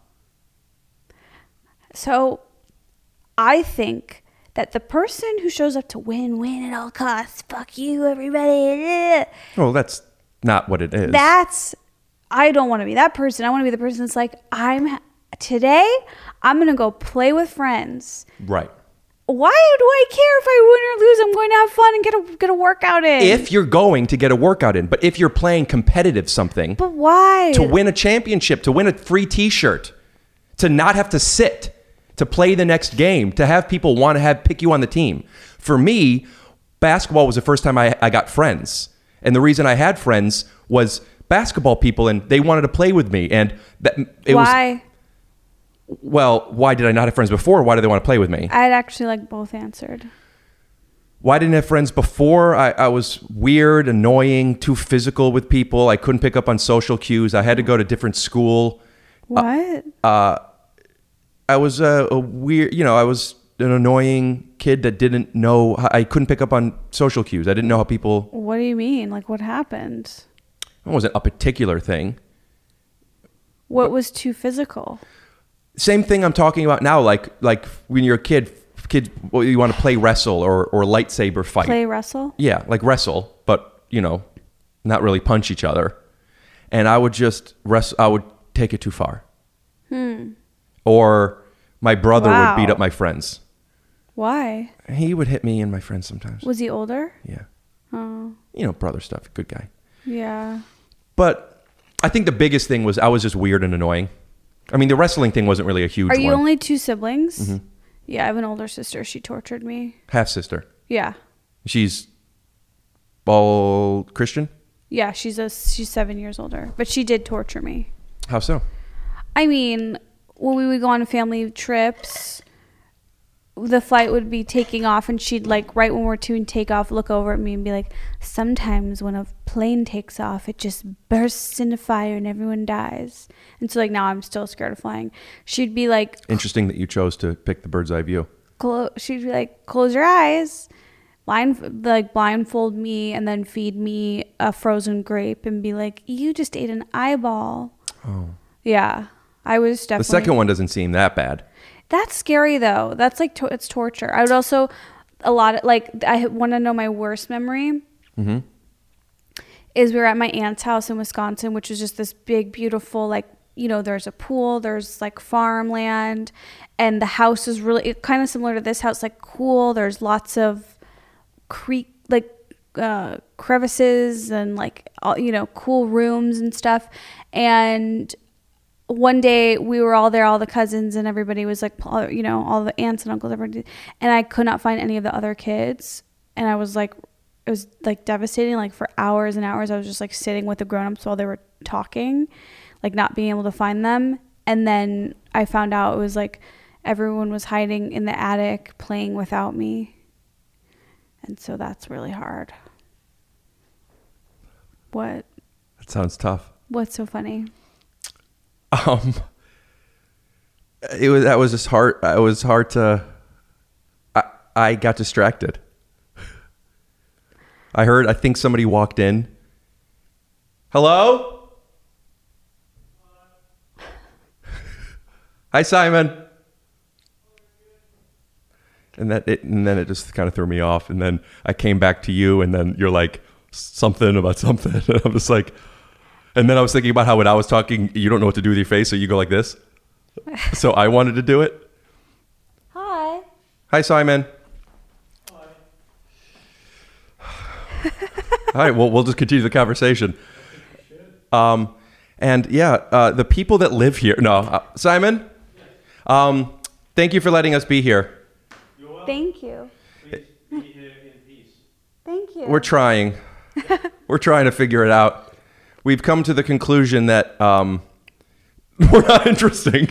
So I think that the person who shows up to win, win at all costs, fuck you, everybody. Well, that's not what it is. That's, I don't want to be that person. I want to be the person that's like, I'm, today, I'm going to go play with friends. Right. Why do I care if I win or lose? I'm going to have fun and get a get a workout in. If you're going to get a workout in, but if you're playing competitive something, but why? To win a championship, to win a free T-shirt, to not have to sit, to play the next game, to have people want to have pick you on the team. For me, basketball was the first time I, I got friends, and the reason I had friends was basketball people, and they wanted to play with me. And that it why? was. Well, why did I not have friends before? Why do they want to play with me? I'd actually like both answered. Why didn't I have friends before? I, I was weird, annoying, too physical with people. I couldn't pick up on social cues. I had to go to different school. What? Uh, uh, I was a, a weird, you know, I was an annoying kid that didn't know, I couldn't pick up on social cues. I didn't know how people... What do you mean? Like, what happened? It wasn't a particular thing. What but, was too physical? Same thing I'm talking about now, like like when you're a kid, kids, well, you want to play wrestle or, or lightsaber fight. Play wrestle? Yeah, like wrestle, but, you know, not really punch each other. And I would just, wrestle, I would take it too far. Hmm. Or my brother Wow. would beat up my friends. Why? He would hit me and my friends sometimes. Was he older? Yeah. Oh. You know, brother stuff, good guy. Yeah. But I think the biggest thing was I was just weird and annoying. I mean, the wrestling thing wasn't really a huge Are one. you only two siblings? Mm-hmm. Yeah, I have an older sister. She tortured me. Half sister. Yeah. She's all Christian? Yeah, she's a she's seven years older, but she did torture me. How so? I mean, when we would go on family trips, the flight would be taking off, and she'd like right when we're to take off, look over at me and be like, "Sometimes when a plane takes off, it just bursts into fire and everyone dies." And so like now I'm still scared of flying. She'd be like, Interesting that you chose to pick the bird's eye view. Clo- she'd be like, "Close your eyes." Blind, like blindfold me and then feed me a frozen grape and be like, "You just ate an eyeball." Oh. Yeah, I was definitely. The second one doesn't seem that bad. That's scary though. That's like to- it's torture. I would also a lot of like I want to know my worst memory. Mm-hmm. Is we were at my aunt's house in Wisconsin, which is just this big, beautiful, like, you know, there's a pool, there's like farmland, and the house is really kind of similar to this house, like cool. There's lots of creek, like uh, crevices and like, all, you know, cool rooms and stuff. And one day we were all there, all the cousins and everybody was like, you know, all the aunts and uncles, everybody, and I could not find any of the other kids. And I was like, it was like devastating. Like for hours and hours, I was just like sitting with the grownups while they were talking, like not being able to find them. And then I found out it was like everyone was hiding in the attic playing without me. And so that's really hard. What? That sounds tough. What's so funny? Um, it was that was just hard. It was hard to. I I got distracted. I heard. I think somebody walked in. Hello. Hi, Simon. And that it, and then it just kind of threw me off. And then I came back to you, and then you're like something about something. And I'm just like, and then I was thinking about how when I was talking, you don't know what to do with your face, so you go like this. So I wanted to do it. Hi. Hi, Simon. Hi. All right. Well, we'll just continue the conversation. Um, and yeah, uh, the people that live here. No, uh, Simon. Um, thank you for letting us be here. Thank you. Please be here in peace. Thank you. We're trying. We're trying to figure it out. We've come to the conclusion that um, we're not interesting.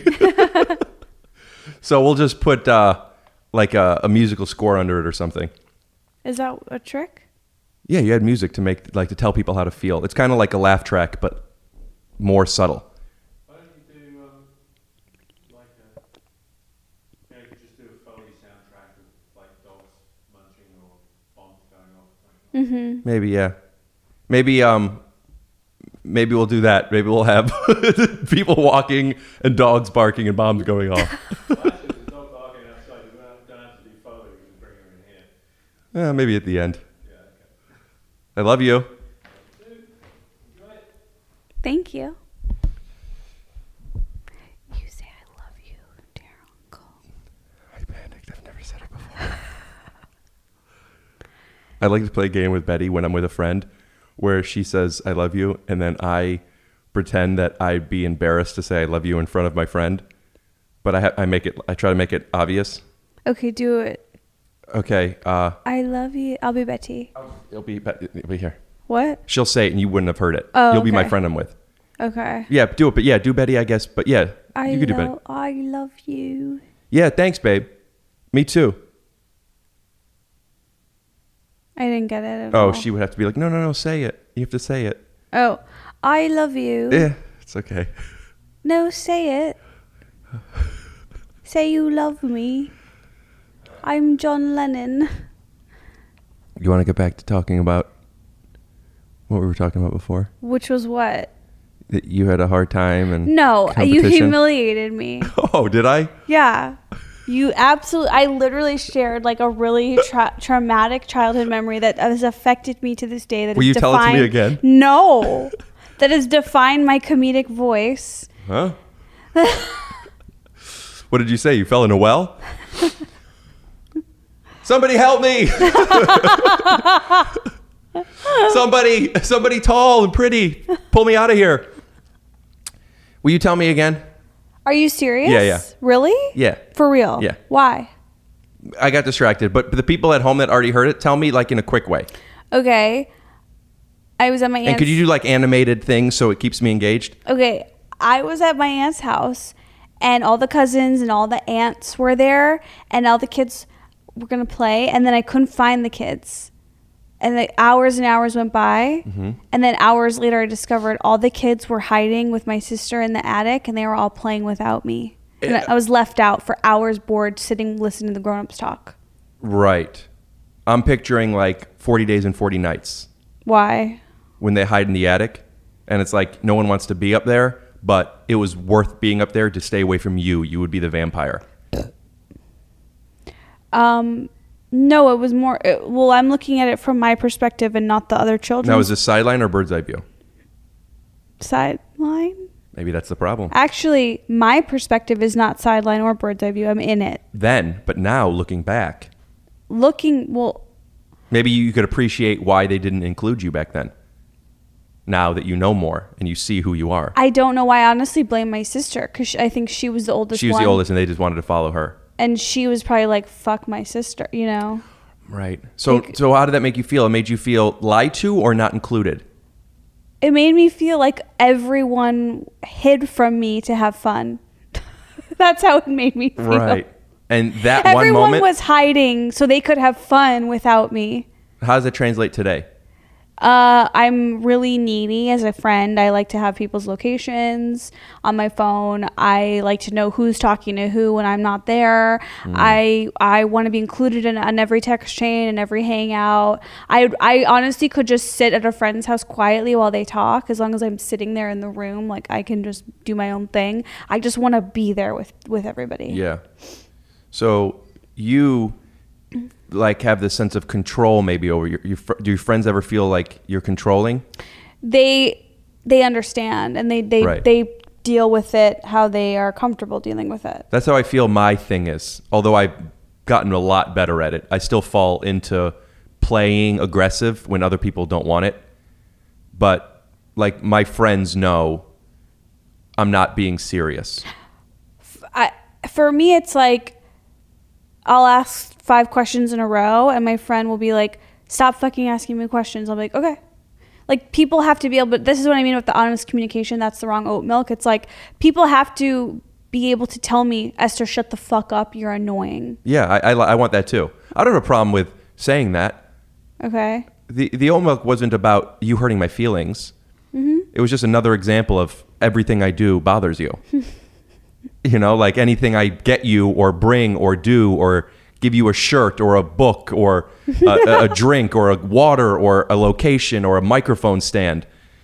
So we'll just put uh, like a, a musical score under it or something. Is that a trick? Yeah, you had music to make like to tell people how to feel. It's kind of like a laugh track, but more subtle. Why don't you do um, like a, you know, you could just do a Foley soundtrack of like dogs munching or bombs going off. Mm-hmm. Maybe yeah. Maybe um, maybe we'll do that. Maybe we'll have people walking and dogs barking and bombs going off. Well, actually, there's a dog barking outside. You don't don't have to do Foley. We can bring her in here. Uh, maybe at the end. Yeah. Okay. I love you. Enjoy it. Thank you. You say I love you, dear uncle. I panicked. I've never said it before. I like to play a game with Betty when I'm with a friend where she says, I love you. And then I pretend that I'd be embarrassed to say I love you in front of my friend. But I, ha- I make it, I try to make it obvious. Okay, do it. Okay. Uh, I love you. I'll be Betty. it'll be, it'll be here. What? She'll say it and you wouldn't have heard it. Oh, You'll be my okay. friend I'm with. Okay. Yeah, do it. But yeah, do Betty, I guess. But yeah, I you could do Betty. lo- I love you. Yeah, thanks, babe. Me too. I didn't get it at Oh, all. she would have to be like, no, no, no, say it. You have to say it. Oh, I love you. Yeah, it's okay. No, say it. Say you love me. I'm John Lennon. You want to get back to talking about what we were talking about before? Which was what? That you had a hard time and No, you competition? humiliated me. Oh, did I? Yeah. You absolutely, I literally shared like a really tra- traumatic childhood memory that has affected me to this day. That Will has you tell it to me defined- again? No. That has defined my comedic voice. Huh? What did you say? You fell in a well? Somebody help me! somebody, somebody tall and pretty, pull me out of here. Will you tell me again? Are you serious? Yeah, yeah. Really? Yeah. For real? Yeah. Why? I got distracted, but the people at home that already heard it, tell me like in a quick way. Okay. I was at my aunt's. And could you do like animated things so it keeps me engaged? Okay. I was at my aunt's house and all the cousins and all the aunts were there and all the kids were going to play and then I couldn't find the kids. And like hours and hours went by. Mm-hmm. And then hours later I discovered all the kids were hiding with my sister in the attic and they were all playing without me. And Yeah. I was left out for hours bored sitting listening to the grown-ups talk. Right. I'm picturing like forty days and forty nights Why? when they hide in the attic and it's like no one wants to be up there, but it was worth being up there to stay away from you. You would be the vampire. Um, no, it was more. It, well, I'm looking at it from my perspective and not the other children. Now, is this sideline or bird's eye view? Sideline? Maybe that's the problem. Actually, my perspective is not sideline or bird's eye view. I'm in it. Then, but now looking back, Looking, well, maybe you could appreciate why they didn't include you back then. Now that you know more and you see who you are. I don't know why I honestly blame my sister because I think she was the oldest She was one. the oldest and they just wanted to follow her. And she was probably like, fuck my sister, you know? Right. So, Like- so how did that make you feel? It made you feel lied to or not included? It made me feel like everyone hid from me to have fun. That's how it made me feel. Right. And that Everyone one moment, was hiding so they could have fun without me. how does it translate today? Uh, I'm really needy as a friend. I like to have people's locations on my phone. I like to know who's talking to who when I'm not there. Mm. I I want to be included in on every text chain and every hangout. I I honestly could just sit at a friend's house quietly while they talk, as long as I'm sitting there in the room. Like I can just do my own thing. I just want to be there with with everybody. Yeah. So you like have this sense of control maybe over your, your fr- do your friends ever feel like you're controlling? They they understand and they they Right. they deal with it how they are comfortable dealing with it. That's how I feel my thing is. Although I've gotten a lot better at it, I still fall into playing aggressive when other people don't want it. But like my friends know I'm not being serious. I, for me, it's like I'll ask five questions in a row, and my friend will be like, "Stop fucking asking me questions." I'm like, "Okay." Like people have to be able. But this is what I mean with the honest communication. That's the wrong oat milk. It's like people have to be able to tell me, "Esther, shut the fuck up. You're annoying." Yeah, I, I, li- I want that too. I don't have a problem with saying that. Okay. The the oat milk wasn't about you hurting my feelings. Mm-hmm. It was just another example of everything I do bothers you. You know, like anything I get you or bring or do or give you a shirt or a book or a, a, a drink or a water or a location or a microphone stand,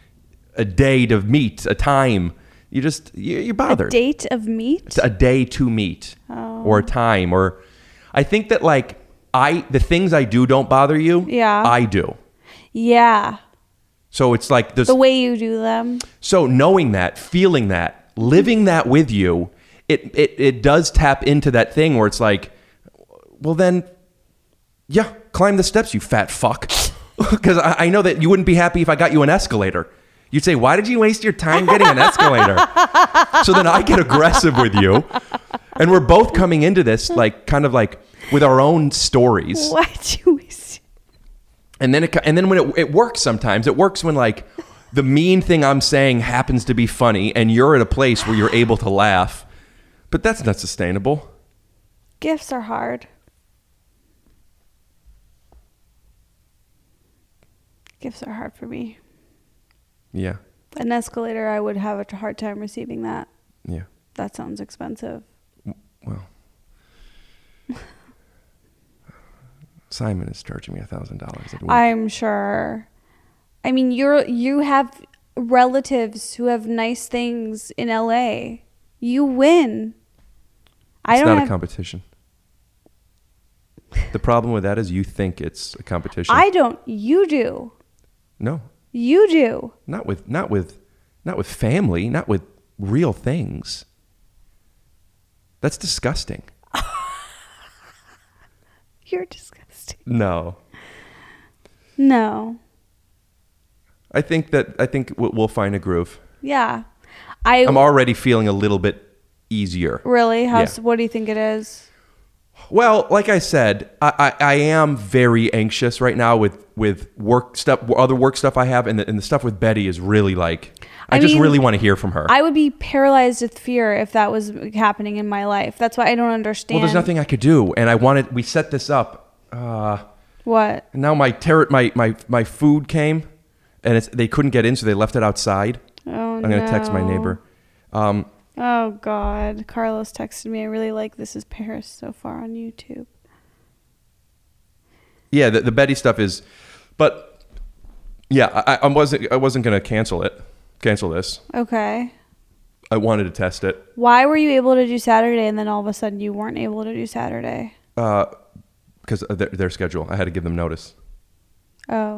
a day to meet, a time. You just, you- you're bothered. A date of meat. A day to meet Oh. or a time. Or I think that like I, the things I do don't bother you. Yeah. I do. Yeah. So it's like this. The way you do them. So knowing that, feeling that, living that with you, it, it it does tap into that thing where it's like, well then, yeah, climb the steps, you fat fuck. Because I, I know that you wouldn't be happy if I got you an escalator. You'd say, why did you waste your time getting an escalator? So then I get aggressive with you. And we're both coming into this like kind of like with our own stories. Why'd you waste? And then it, and then when it, it works sometimes, it works when like the mean thing I'm saying happens to be funny and you're at a place where you're able to laugh. But that's not sustainable. Gifts are hard. Gifts are hard for me. Yeah. An escalator, I would have a hard time receiving that. Yeah. That sounds expensive. Well, Simon is charging me a thousand dollars a week. I'm sure. I mean, you're you have relatives who have nice things in L A. You win. I It's don't not have, a competition. The problem with that is you think it's a competition. I don't. You do. No, You do. not with not with not with family, not with real things. That's disgusting. You're disgusting. No. No. I think that I think we'll we'll find a groove. Yeah. I I'm already feeling a little bit easier. really. How? Yeah. What do you think it is? Well, like I said, I, I, I am very anxious right now with, with work stuff, other work stuff I have, and the, and the stuff with Betty is really like, I, I just mean, really want to hear from her. I would be paralyzed with fear if that was happening in my life. That's why I don't understand. well, there's nothing I could do, and I wanted. We set this up. Uh, What? and now my ter- my my my food came, and it's they couldn't get in, so they left it outside. Oh, I'm gonna text my no. neighbor. Um, Oh, God. Carlos texted me. I really like This Is Paris so far on YouTube. yeah, the, the Betty stuff is, but yeah, I, I wasn't I wasn't gonna cancel it, cancel this. Okay. I wanted to test it. Why were you able to do Saturday and then all of a sudden you weren't able to do Saturday? Uh, because of their, their schedule. I had to give them notice. Oh.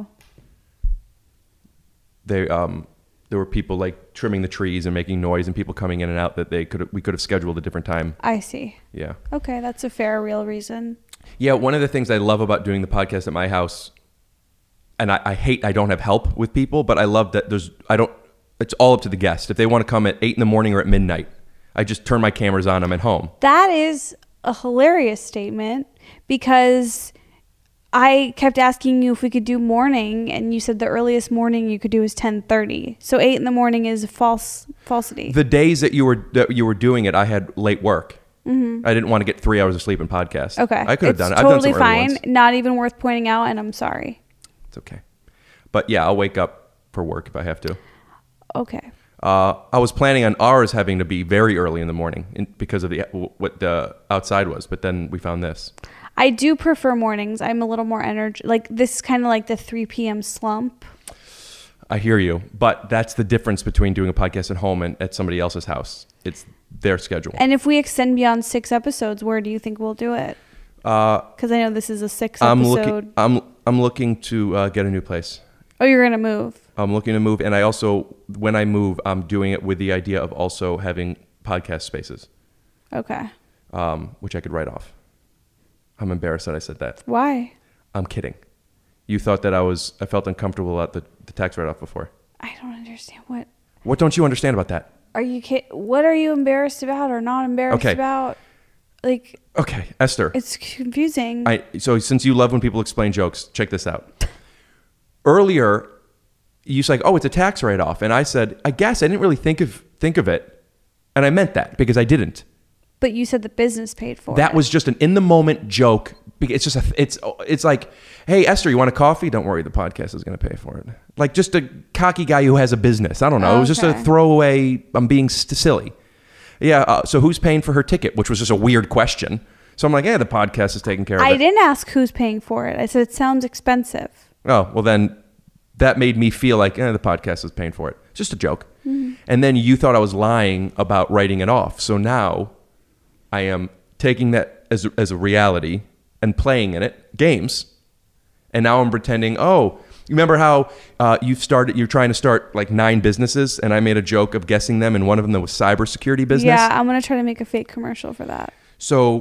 They um there were people like trimming the trees and making noise and people coming in and out that they could we could have scheduled a different time. I see. Yeah. Okay, that's a fair, real reason. Yeah, one of the things I love about doing the podcast at my house, and I, I hate I don't have help with people, but I love that there's I don't it's all up to the guest. If they want to come at eight in the morning or at midnight, I just turn my cameras on, I'm at home. That is a hilarious statement because I kept asking you if we could do morning, and you said the earliest morning you could do is ten thirty. So eight in the morning is false falsity. The days that you were that you were doing it, I had late work. Mm-hmm. I didn't want to get three hours of sleep in podcast. Okay. I could have It's done it. Totally I've done some early fine. ones. Not even worth pointing out, and I'm sorry. It's okay. But yeah, I'll wake up for work if I have to. Okay. Uh, I was planning on ours having to be very early in the morning in, because of the what the outside was, but then we found this. I do prefer mornings. I'm a little more energy. Like this is kind of like the three p.m. slump. I hear you, but that's the difference between doing a podcast at home and at somebody else's house. It's their schedule. And if we extend beyond six episodes, where do you think we'll do it? Because I know this is a six I'm episode. looking. I'm I'm looking to uh, get a new place. Oh, you're gonna move. I'm looking to move, and I also, when I move, I'm doing it with the idea of also having podcast spaces, Okay. um, which I could write off. I'm embarrassed that I said that. Why? I'm kidding. You thought that I was. I felt uncomfortable at the, the tax write-off before. I don't understand. What What don't you understand about that? are you? ki- What are you embarrassed about or not embarrassed Okay. about? Like Okay, Esther. it's confusing. I so since you love when people explain jokes, check this out. Earlier, you said, "Oh, it's a tax write-off," and I said, "I guess I didn't really think of think of it," and I meant that because I didn't. but you said the business paid for That it. was just an in the moment joke. It's just a, it's it's like, "Hey, Esther, you want a coffee? Don't worry, the podcast is going to pay for it." Like just a cocky guy who has a business. I don't know. It was just a Okay. throwaway. I'm being st- silly. Yeah. Uh, so who's paying for her ticket? Which was just a weird question. So I'm like, "Yeah, the podcast is taking care of I it." didn't ask who's paying for it. I said it sounds expensive. Oh, well then that made me feel like eh, the podcast is paying for it. It's just a joke. Mm-hmm. And then you thought I was lying about writing it off. So now I am taking that as a, as a reality and playing in it games. And now I'm pretending, oh, you remember how uh, you've started, you're trying to start like nine businesses and I made a joke of guessing them and one of them was cybersecurity business. Yeah, I'm gonna try to make a fake commercial for that. So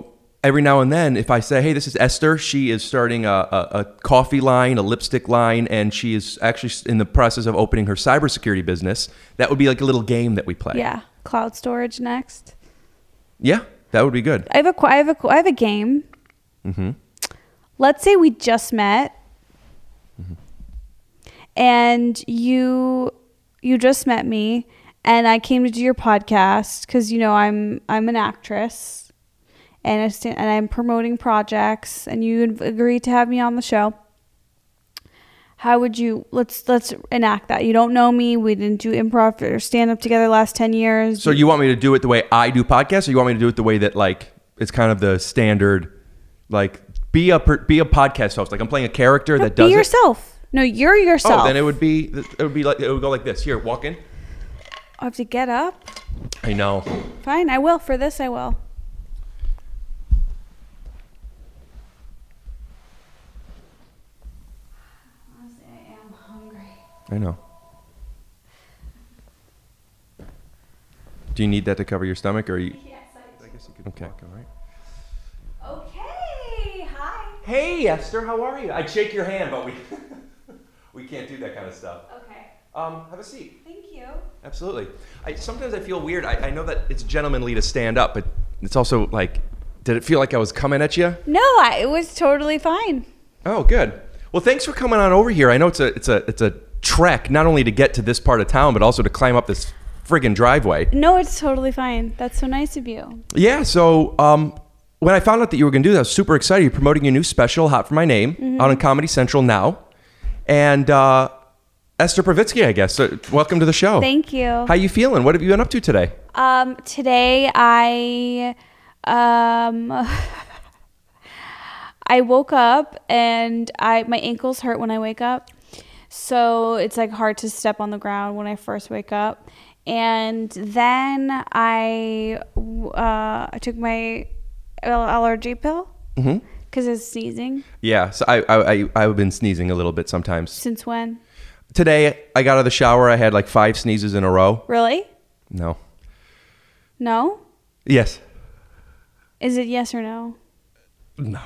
every now and then, if I say, hey, this is Esther, she is starting a, a, a coffee line, a lipstick line, and she is actually in the process of opening her cybersecurity business, that would be like a little game that we play. Yeah. Cloud storage next. Yeah, that would be good. I have a, qu- I have a, qu- I have a game. Mm-hmm. Let's say we just met, Mm-hmm. and you you just met me, and I came to do your podcast because you know I'm I'm an actress, and I st- and I'm promoting projects, and you agreed to have me on the show. How would you let's let's enact that? You don't know me. We didn't do improv or stand up together the last ten years. So you want me to do it the way I do podcasts, or you want me to do it the way that like it's kind of the standard, like be a per, be a podcast host, like I'm playing a character No, that does be it? yourself. No, you're yourself. Oh, then it would be it would be like it would go like this. Here, walk in. I have to get up. I know. Fine, I will. For this, I will. Honestly, I am hungry. I know. Do you need that to cover your stomach, or you? Yes, I I guess you could. Okay, all right. Okay, hi. Hey, Esther, how are you? I'd shake your hand, but we we can't do that kind of stuff. Okay, Um, have a seat. thank you. Absolutely. I sometimes I feel weird. I, I know that it's gentlemanly to stand up, but it's also like, did it feel like I was coming at you? No, I, it was totally fine. Oh, good. Well, thanks for coming on over here. I know it's a it's a it's a trek not only to get to this part of town, but also to climb up this friggin' driveway. No, it's totally fine. That's so nice of you. Yeah. So um, when I found out that you were going to do that, I was super excited. You're promoting your new special, Hot for My Name, Mm-hmm. out on Comedy Central now, and uh, Esther Pravitsky, I guess. So welcome to the show. Thank you. How you feeling? What have you been up to today? Um, today I um I woke up and I my ankles hurt when I wake up. So it's like hard to step on the ground when I first wake up. And then I uh I took my al- allergy pill Mm-hmm. cuz it's sneezing. Yeah. So I, I I I've been sneezing a little bit sometimes. Since when? Today I got out of the shower. I had like five sneezes in a row. Really? No. No? Yes. Is it yes or no? No.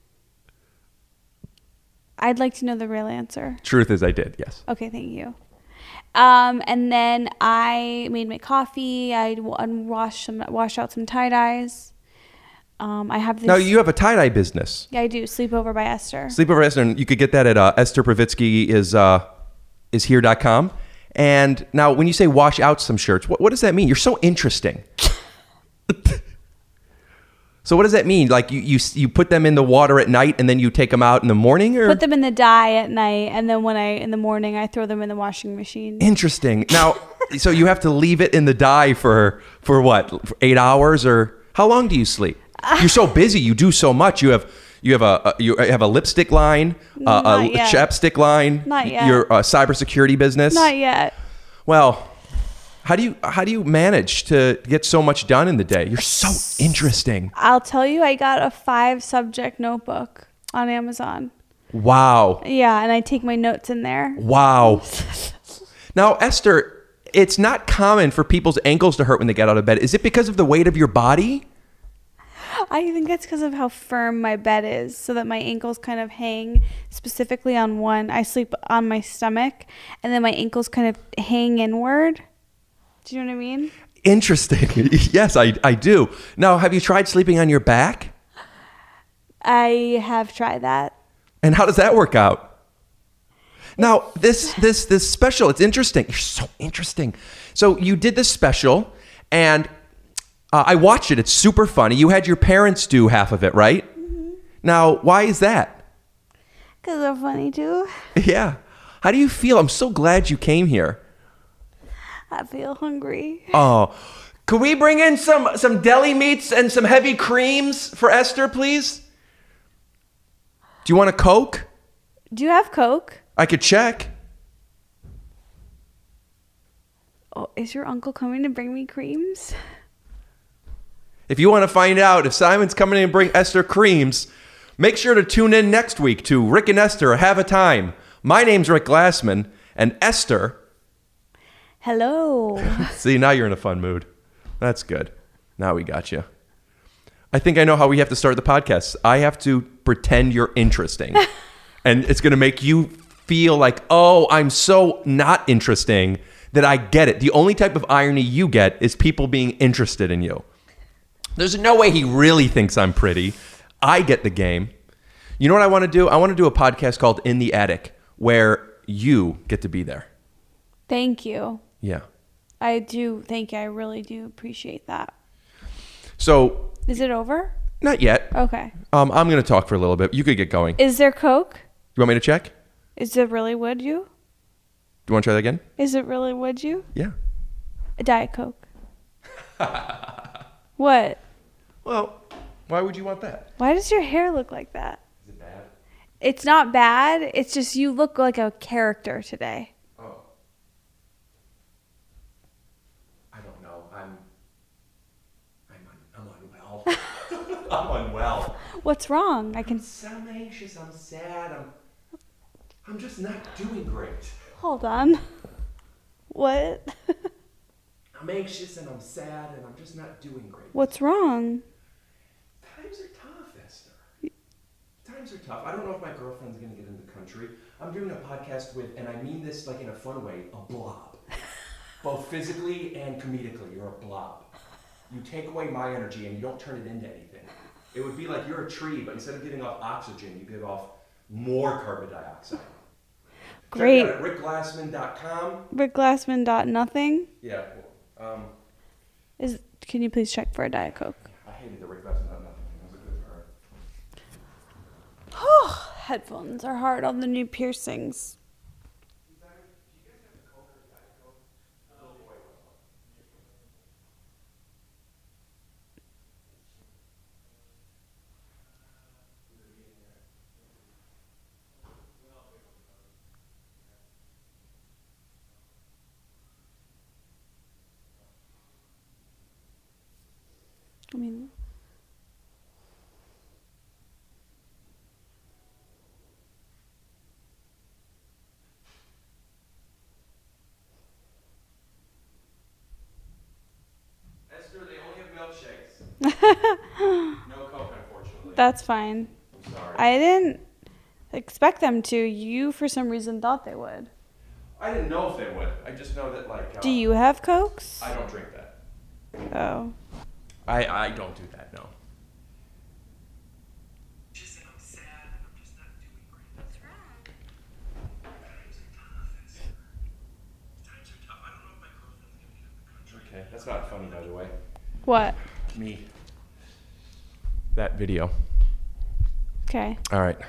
I'd like to know the real answer. Truth is, I did. Yes. Okay, thank you. Um, and then I made my coffee. I washed some, washed out some tie dyes. Um, I have this. Now you have a tie dye business. Yeah, I do. Sleepover by Esther. Sleepover Esther, and you could get that at uh, Esther Pravitsky is uh, is here dot com. And now, when you say wash out some shirts, what, what does that mean? You're so interesting. So what does that mean? Like you, you you put them in the water at night and then you take them out in the morning, or Put them in the dye at night, and then when I in the morning I throw them in the washing machine. interesting. Now, so you have to leave it in the dye for for what? For eight hours, or how long do you sleep? You're so busy. You do so much. You have you have a, a you have a lipstick line, uh, a Not yet. chapstick line. Not yet. Your uh, cybersecurity business. Not yet. Well, how do you how do you manage to get so much done in the day? You're so interesting. I'll tell you, I got a five subject notebook on Amazon. Wow. Yeah, and I take my notes in there. Wow. Now, Esther, it's not common for people's ankles to hurt when they get out of bed. Is it because of the weight of your body? I think that's because of how firm my bed is, so that my ankles kind of hang specifically on one. I sleep on my stomach, and then my ankles kind of hang inward. Do you know what I mean? Interesting. Yes, I, I do. Now, have you tried sleeping on your back? I have tried that. And how does that work out? Now, this this this special, it's interesting. You're so interesting. So you did this special, and uh, I watched it. It's super funny. You had your parents do half of it, right? Mm-hmm. Now, why is that? Because they're funny too. Yeah. How do you feel? I'm so glad you came here. I feel hungry. Oh, could we bring in some some deli meats and some heavy creams for Esther, please? Do you want a Coke? Do you have Coke? I could check. Oh, is your uncle coming to bring me creams? If you want to find out if Simon's coming in and bring Esther creams, make sure to tune in next week to Rick and Esther Have a Time. My name's Rick Glassman, and Esther... Hello. See, now you're in a fun mood. That's good. Now we got you. I think I know how we have to start the podcast. I have to pretend you're interesting. And it's going to make you feel like, oh, I'm so not interesting that I get it. The only type of irony you get is people being interested in you. There's no way he really thinks I'm pretty. I get the game. You know what I want to do? I want to do a podcast called In the Attic where you get to be there. Thank you. Yeah. I do. Thank you. I really do appreciate that. So... Is it over? Not yet. Okay. Um, I'm going to talk for a little bit. You could get going. Is there Coke? You want me to check? Is it really would you? Do you want to try that again? Is it really would you? Yeah. A Diet Coke. What? Well, why would you want that? Why does your hair look like that? Is it bad? It's not bad. It's just you look like a character today. Oh. I don't know. I'm... I'm, un- I'm unwell. I'm unwell. What's wrong? I can... I'm so anxious. I'm sad. I'm... I'm just not doing great. Hold on. What? I'm anxious and I'm sad and I'm just not doing great. What's wrong? Times are tough, Esther. Times are tough. I don't know if my girlfriend's going to get in the country. I'm doing a podcast with, and I mean this like in a fun way, a blob. Both physically and comedically, you're a blob. You take away my energy and you don't turn it into anything. It would be like you're a tree, but instead of giving off oxygen, you give off more carbon dioxide. Great. Check it out at rick glassman dot com. Rick Glassman dot nothing. Yeah. Um, Is can you please check for a Diet Coke? I hated the Rick Glassman dot nothing. It was a good part. Oh, headphones are hard on the new piercings. I mean, Esther, they only have milkshakes. No Coke, unfortunately. that's fine. I'm sorry. I didn't expect them to. You, for some reason, thought they would. I didn't know if they would. I just know that, like... Uh, Do you have Cokes? I don't drink that. Oh. I, I don't do that, no. Just I'm sad and I'm just not doing great. What's wrong? Times are tough. Times are tough. I don't know if my girlfriend's gonna get in the country. Okay, that's not funny, by the way. What? Me. That video. Okay. All right.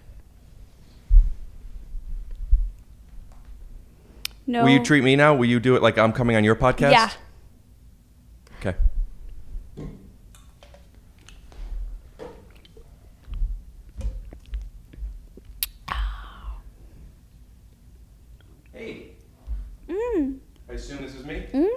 No. Will you treat me now? Will you do it like I'm coming on your podcast? Yeah. Okay. Hey. Mm. I assume this is me? Mm.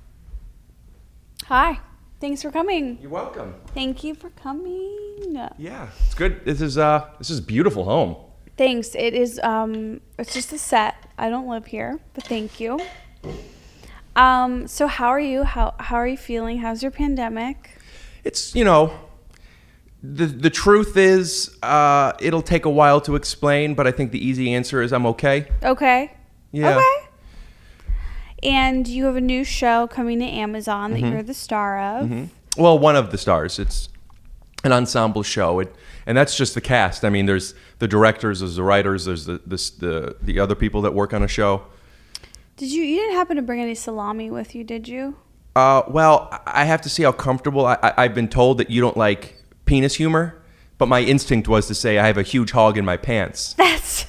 Hi. Thanks for coming. You're welcome. Thank you for coming. Yeah, it's good. This is uh, this is a beautiful home. Thanks. It is um it's just a set. I don't live here, but thank you. Um so how are you? How how are you feeling? How's your pandemic? It's, you know, the the truth is, uh, it'll take a while to explain, but I think the easy answer is I'm okay. Okay. Yeah. Okay. And you have a new show coming to Amazon that Mhm. you're the star of. hmm Well, one of the stars. It's an ensemble show, it, and that's just the cast. I mean, there's the directors, there's the writers, there's the the the, the other people that work on a show. Did you you didn't happen to bring any salami with you, did you? Uh, well, I I have to see how comfortable. I, I, I've been told that you don't like penis humor, but my instinct was to say I have a huge hog in my pants. That's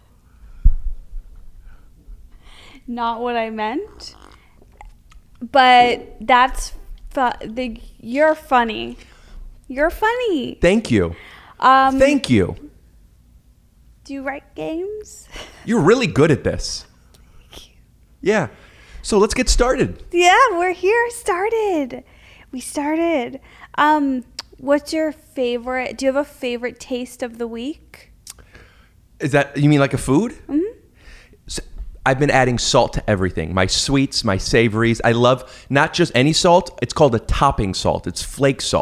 not what I meant. But that's fu- the you're funny. You're funny. Thank you. Um, Thank you. Do you write games? You're really good at this. Yeah. So let's get started. Yeah, we're here. Started. We started. Um, what's your favorite? Do you have a favorite taste of the week? Is that, you mean like a food? Hmm. So I've been adding salt to everything. My sweets, my savories. I love not just any salt. It's called a topping salt. It's flake salt.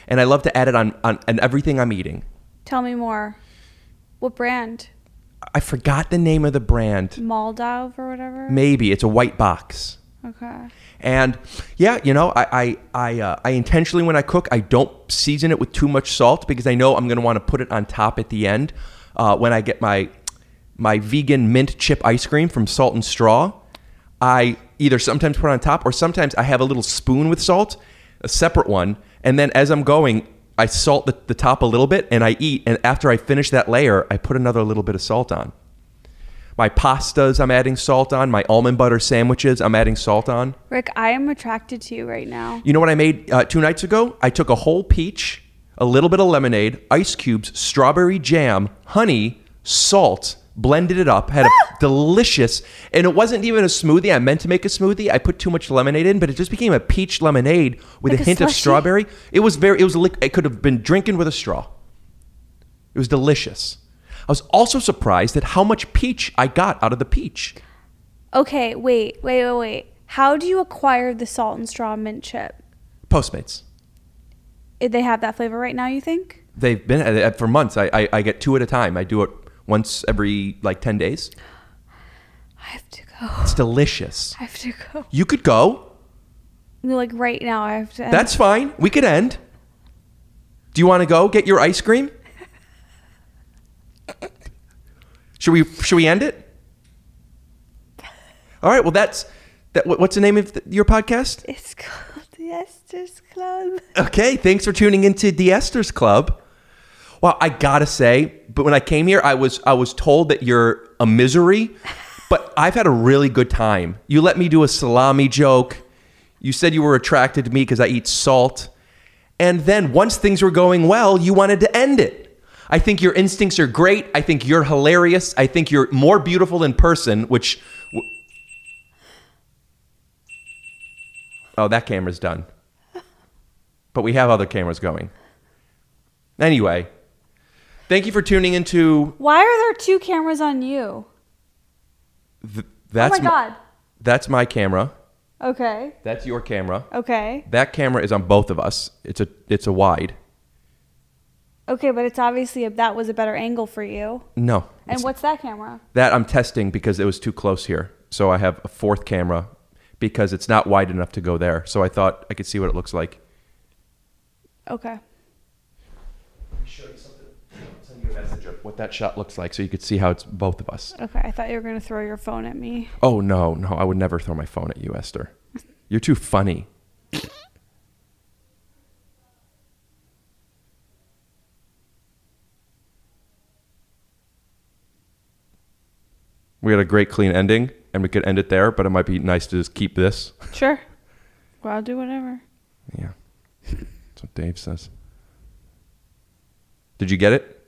and I love to add it on, on, on everything I'm eating. Tell me more. What brand? I forgot the name of the brand. Moldov or whatever? Maybe. It's a white box. Okay. And yeah, you know, I I I, uh, I intentionally, when I cook, I don't season it with too much salt because I know I'm going to want to put it on top at the end. Uh, when I get my my vegan mint chip ice cream from Salt and Straw, I either sometimes put it on top or sometimes I have a little spoon with salt, a separate one, and then as I'm going, I salt the, the top a little bit and I eat, and after I finish that layer, I put another little bit of salt on. My pastas, I'm adding salt on. My almond butter sandwiches, I'm adding salt on. Rick, I am attracted to you right now. You know what I made uh, two nights ago? I took a whole peach, a little bit of lemonade, ice cubes, strawberry jam, honey, salt, blended it up, had a delicious, and it wasn't even a smoothie. I meant to make a smoothie. I put too much lemonade in, but it just became a peach lemonade with Like a a hint of slushy? strawberry. It was very, it was, li- I could have been drinking with a straw. It was delicious. I was also surprised at how much peach I got out of the peach. Okay, wait, wait, wait, wait. How do you acquire the Salt and Straw mint chip? Postmates. If they have that flavor right now, you think? They've been at it for months. I, I, I get two at a time. I do it once every like ten days. I have to go. It's delicious. I have to go. You could go. No, like right now, I have to. That's fine. We could end. Do you want to go get your ice cream? Should we should we end it? All right. Well, that's that. what- What's the name of the, your podcast? It's called the Esther's Club. Okay. Thanks for tuning into the Esther's Club. Well, I gotta say, but when I came here, I was I was told that you're a misery, but I've had a really good time. You let me do a salami joke. You said you were attracted to me because I eat salt, and then once things were going well, you wanted to end it. I think your instincts are great. I think you're hilarious. I think you're more beautiful in person, which... W- oh, that camera's done. But we have other cameras going. Anyway, thank you for tuning into... Why are there two cameras on you? Th- that's oh my God. That's my camera. Okay. That's your camera. Okay. That camera is on both of us. It's a it's a wide. Okay, but it's obviously a, that was a better angle for you. No. And it's- what's that camera? That I'm testing because it was too close here. So I have a fourth camera because it's not wide enough to go there. So I thought I could see what it looks like. Okay. Let me show you something. I'll send you a message of what that shot looks like so you could see how it's both of us. Okay, I thought you were going to throw your phone at me. Oh, no, no. I would never throw my phone at you, Esther. You're too funny. We had a great clean ending, and we could end it there, but it might be nice to just keep this. Sure. Well, I'll do whatever. Yeah. That's what Dave says. Did you get it?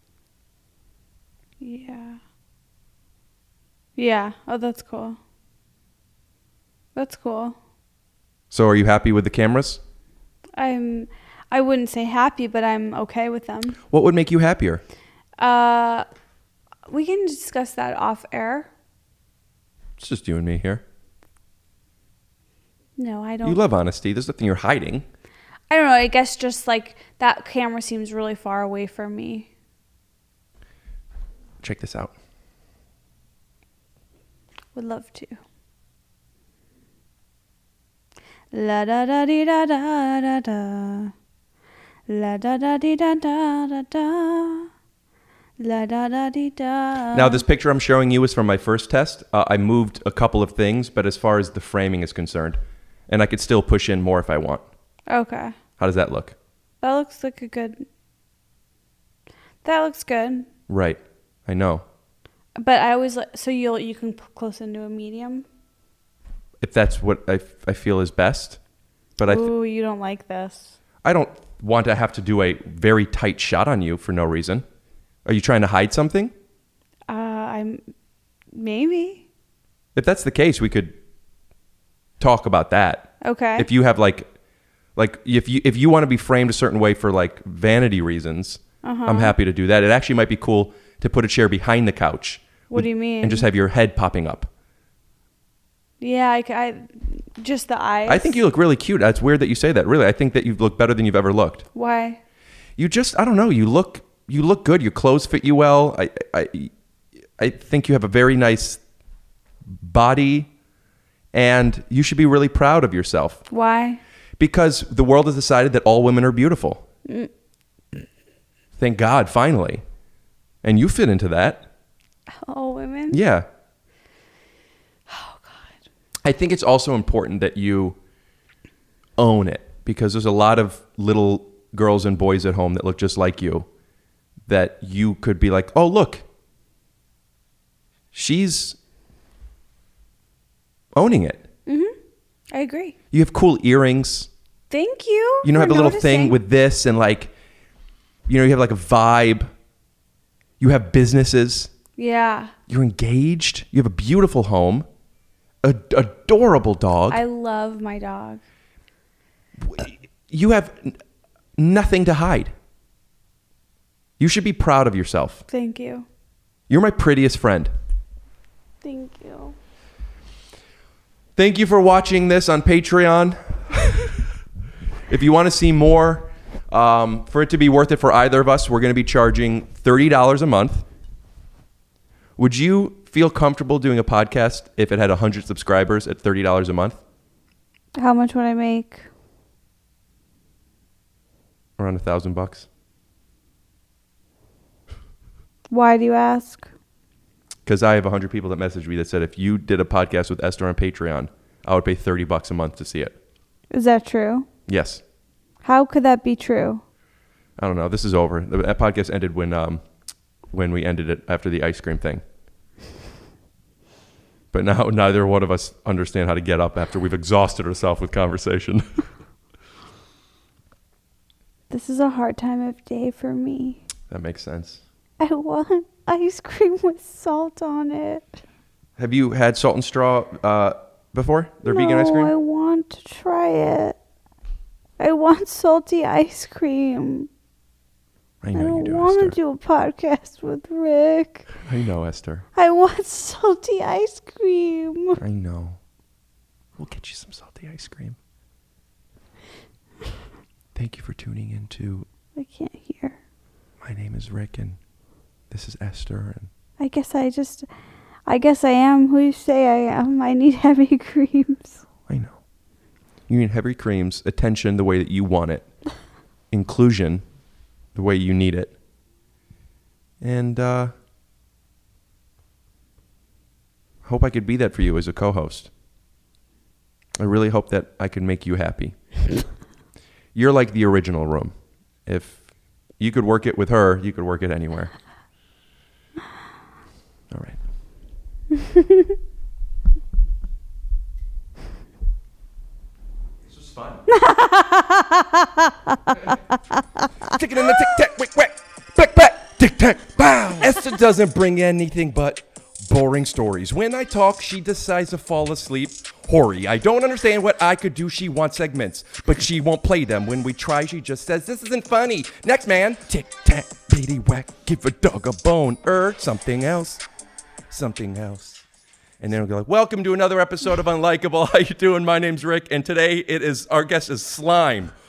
Yeah. Yeah. Oh, that's cool. That's cool. So are you happy with the cameras? I'm I wouldn't say happy, but I'm okay with them. What would make you happier? Uh we can discuss that off air. It's just you and me here. No, I don't. You love honesty. There's nothing you're hiding. I don't know. I guess just like that camera seems really far away from me. Check this out. Would love to. La da da dee da da da da. La da da dee da da da da. La da da dee da. Now, this picture I'm showing you is from my first test. Uh, I moved a couple of things, but as far as the framing is concerned, and I could still push in more if I want. Okay. How does that look? That looks like a good. That looks good. Right. I know. But I always like so you'll you can put close into a medium. If that's what I, f- I feel is best. But I, th- Ooh, you don't like this. I don't want to have to do a very tight shot on you for no reason. Are you trying to hide something? Uh, I'm maybe. If that's the case, we could talk about that. Okay. If you have like, like if you if you want to be framed a certain way for like vanity reasons, Uh-huh. I'm happy to do that. It actually might be cool to put a chair behind the couch. What do you mean? And just have your head popping up. Yeah, I, c- I- Just the eyes? I think you look really cute. That's weird that you say that. Really, I think that you look better than you've ever looked. Why? You just, I don't know. You look, you look good. Your clothes fit you well. I, I, I think you have a very nice body, and you should be really proud of yourself. Why? Because the world has decided that all women are beautiful. Mm. Thank God, finally. And you fit into that. All women? Yeah. Oh, God. I think it's also important that you own it, because there's a lot of little girls and boys at home that look just like you that you could be like, oh, look, she's owning it. Mm-hmm. I agree. You have cool earrings. Thank you. You know, for have a little noticing. thing with this, and like, you know, you have like a vibe. You have businesses. Yeah. You're engaged. You have a beautiful home. A adorable dog. I love my dog. You have n- nothing to hide. You should be proud of yourself. Thank you. You're my prettiest friend. Thank you. Thank you for watching this on Patreon. If you want to see more, um, for it to be worth it for either of us, we're going to be charging thirty dollars a month. Would you feel comfortable doing a podcast if it had one hundred subscribers at thirty dollars a month? How much would I make? Around a thousand bucks. Why do you ask? Because I have one hundred people that messaged me that said if you did a podcast with Esther on Patreon, I would pay thirty bucks a month to see it. Is that true? Yes. How could that be true? I don't know. This is over. The that podcast ended when um when we ended it after the ice cream thing. But now neither one of us understand how to get up after we've exhausted ourselves with conversation. This is a hard time of day for me. That makes sense. I want ice cream with salt on it. Have you had salt and straw uh, before? Their no, vegan ice cream? I want to try it. I want salty ice cream. I know I don't you do, want Esther. to do a podcast with Rick. I know, Esther. I want salty ice cream. I know. We'll get you some salty ice cream. Thank you for tuning in to I can't hear. My Name is Rick, and this is Esther. And I guess I just, I guess I am who you say I am. I need heavy creams. I know. You need heavy creams, attention the way that you want it, inclusion the way you need it. And uh, hope I could be that for you as a co-host. I really hope that I can make you happy. You're like the original room. If you could work it with her, you could work it anywhere. All right. This was fun. Ticking in the tic tac, wick whack, back back, tic tac, bow. Esther doesn't bring anything but boring stories. When I talk, she decides to fall asleep. Hoary, I don't understand what I could do. She wants segments, but she won't play them. When we try, she just says, this isn't funny. Next man, tic tac, bitty whack, give a dog a bone. Er, something else, something else. And then we'll go like, welcome to another episode of Unlikable. How you doing? My name's Rick, and today it is, our guest is Slime.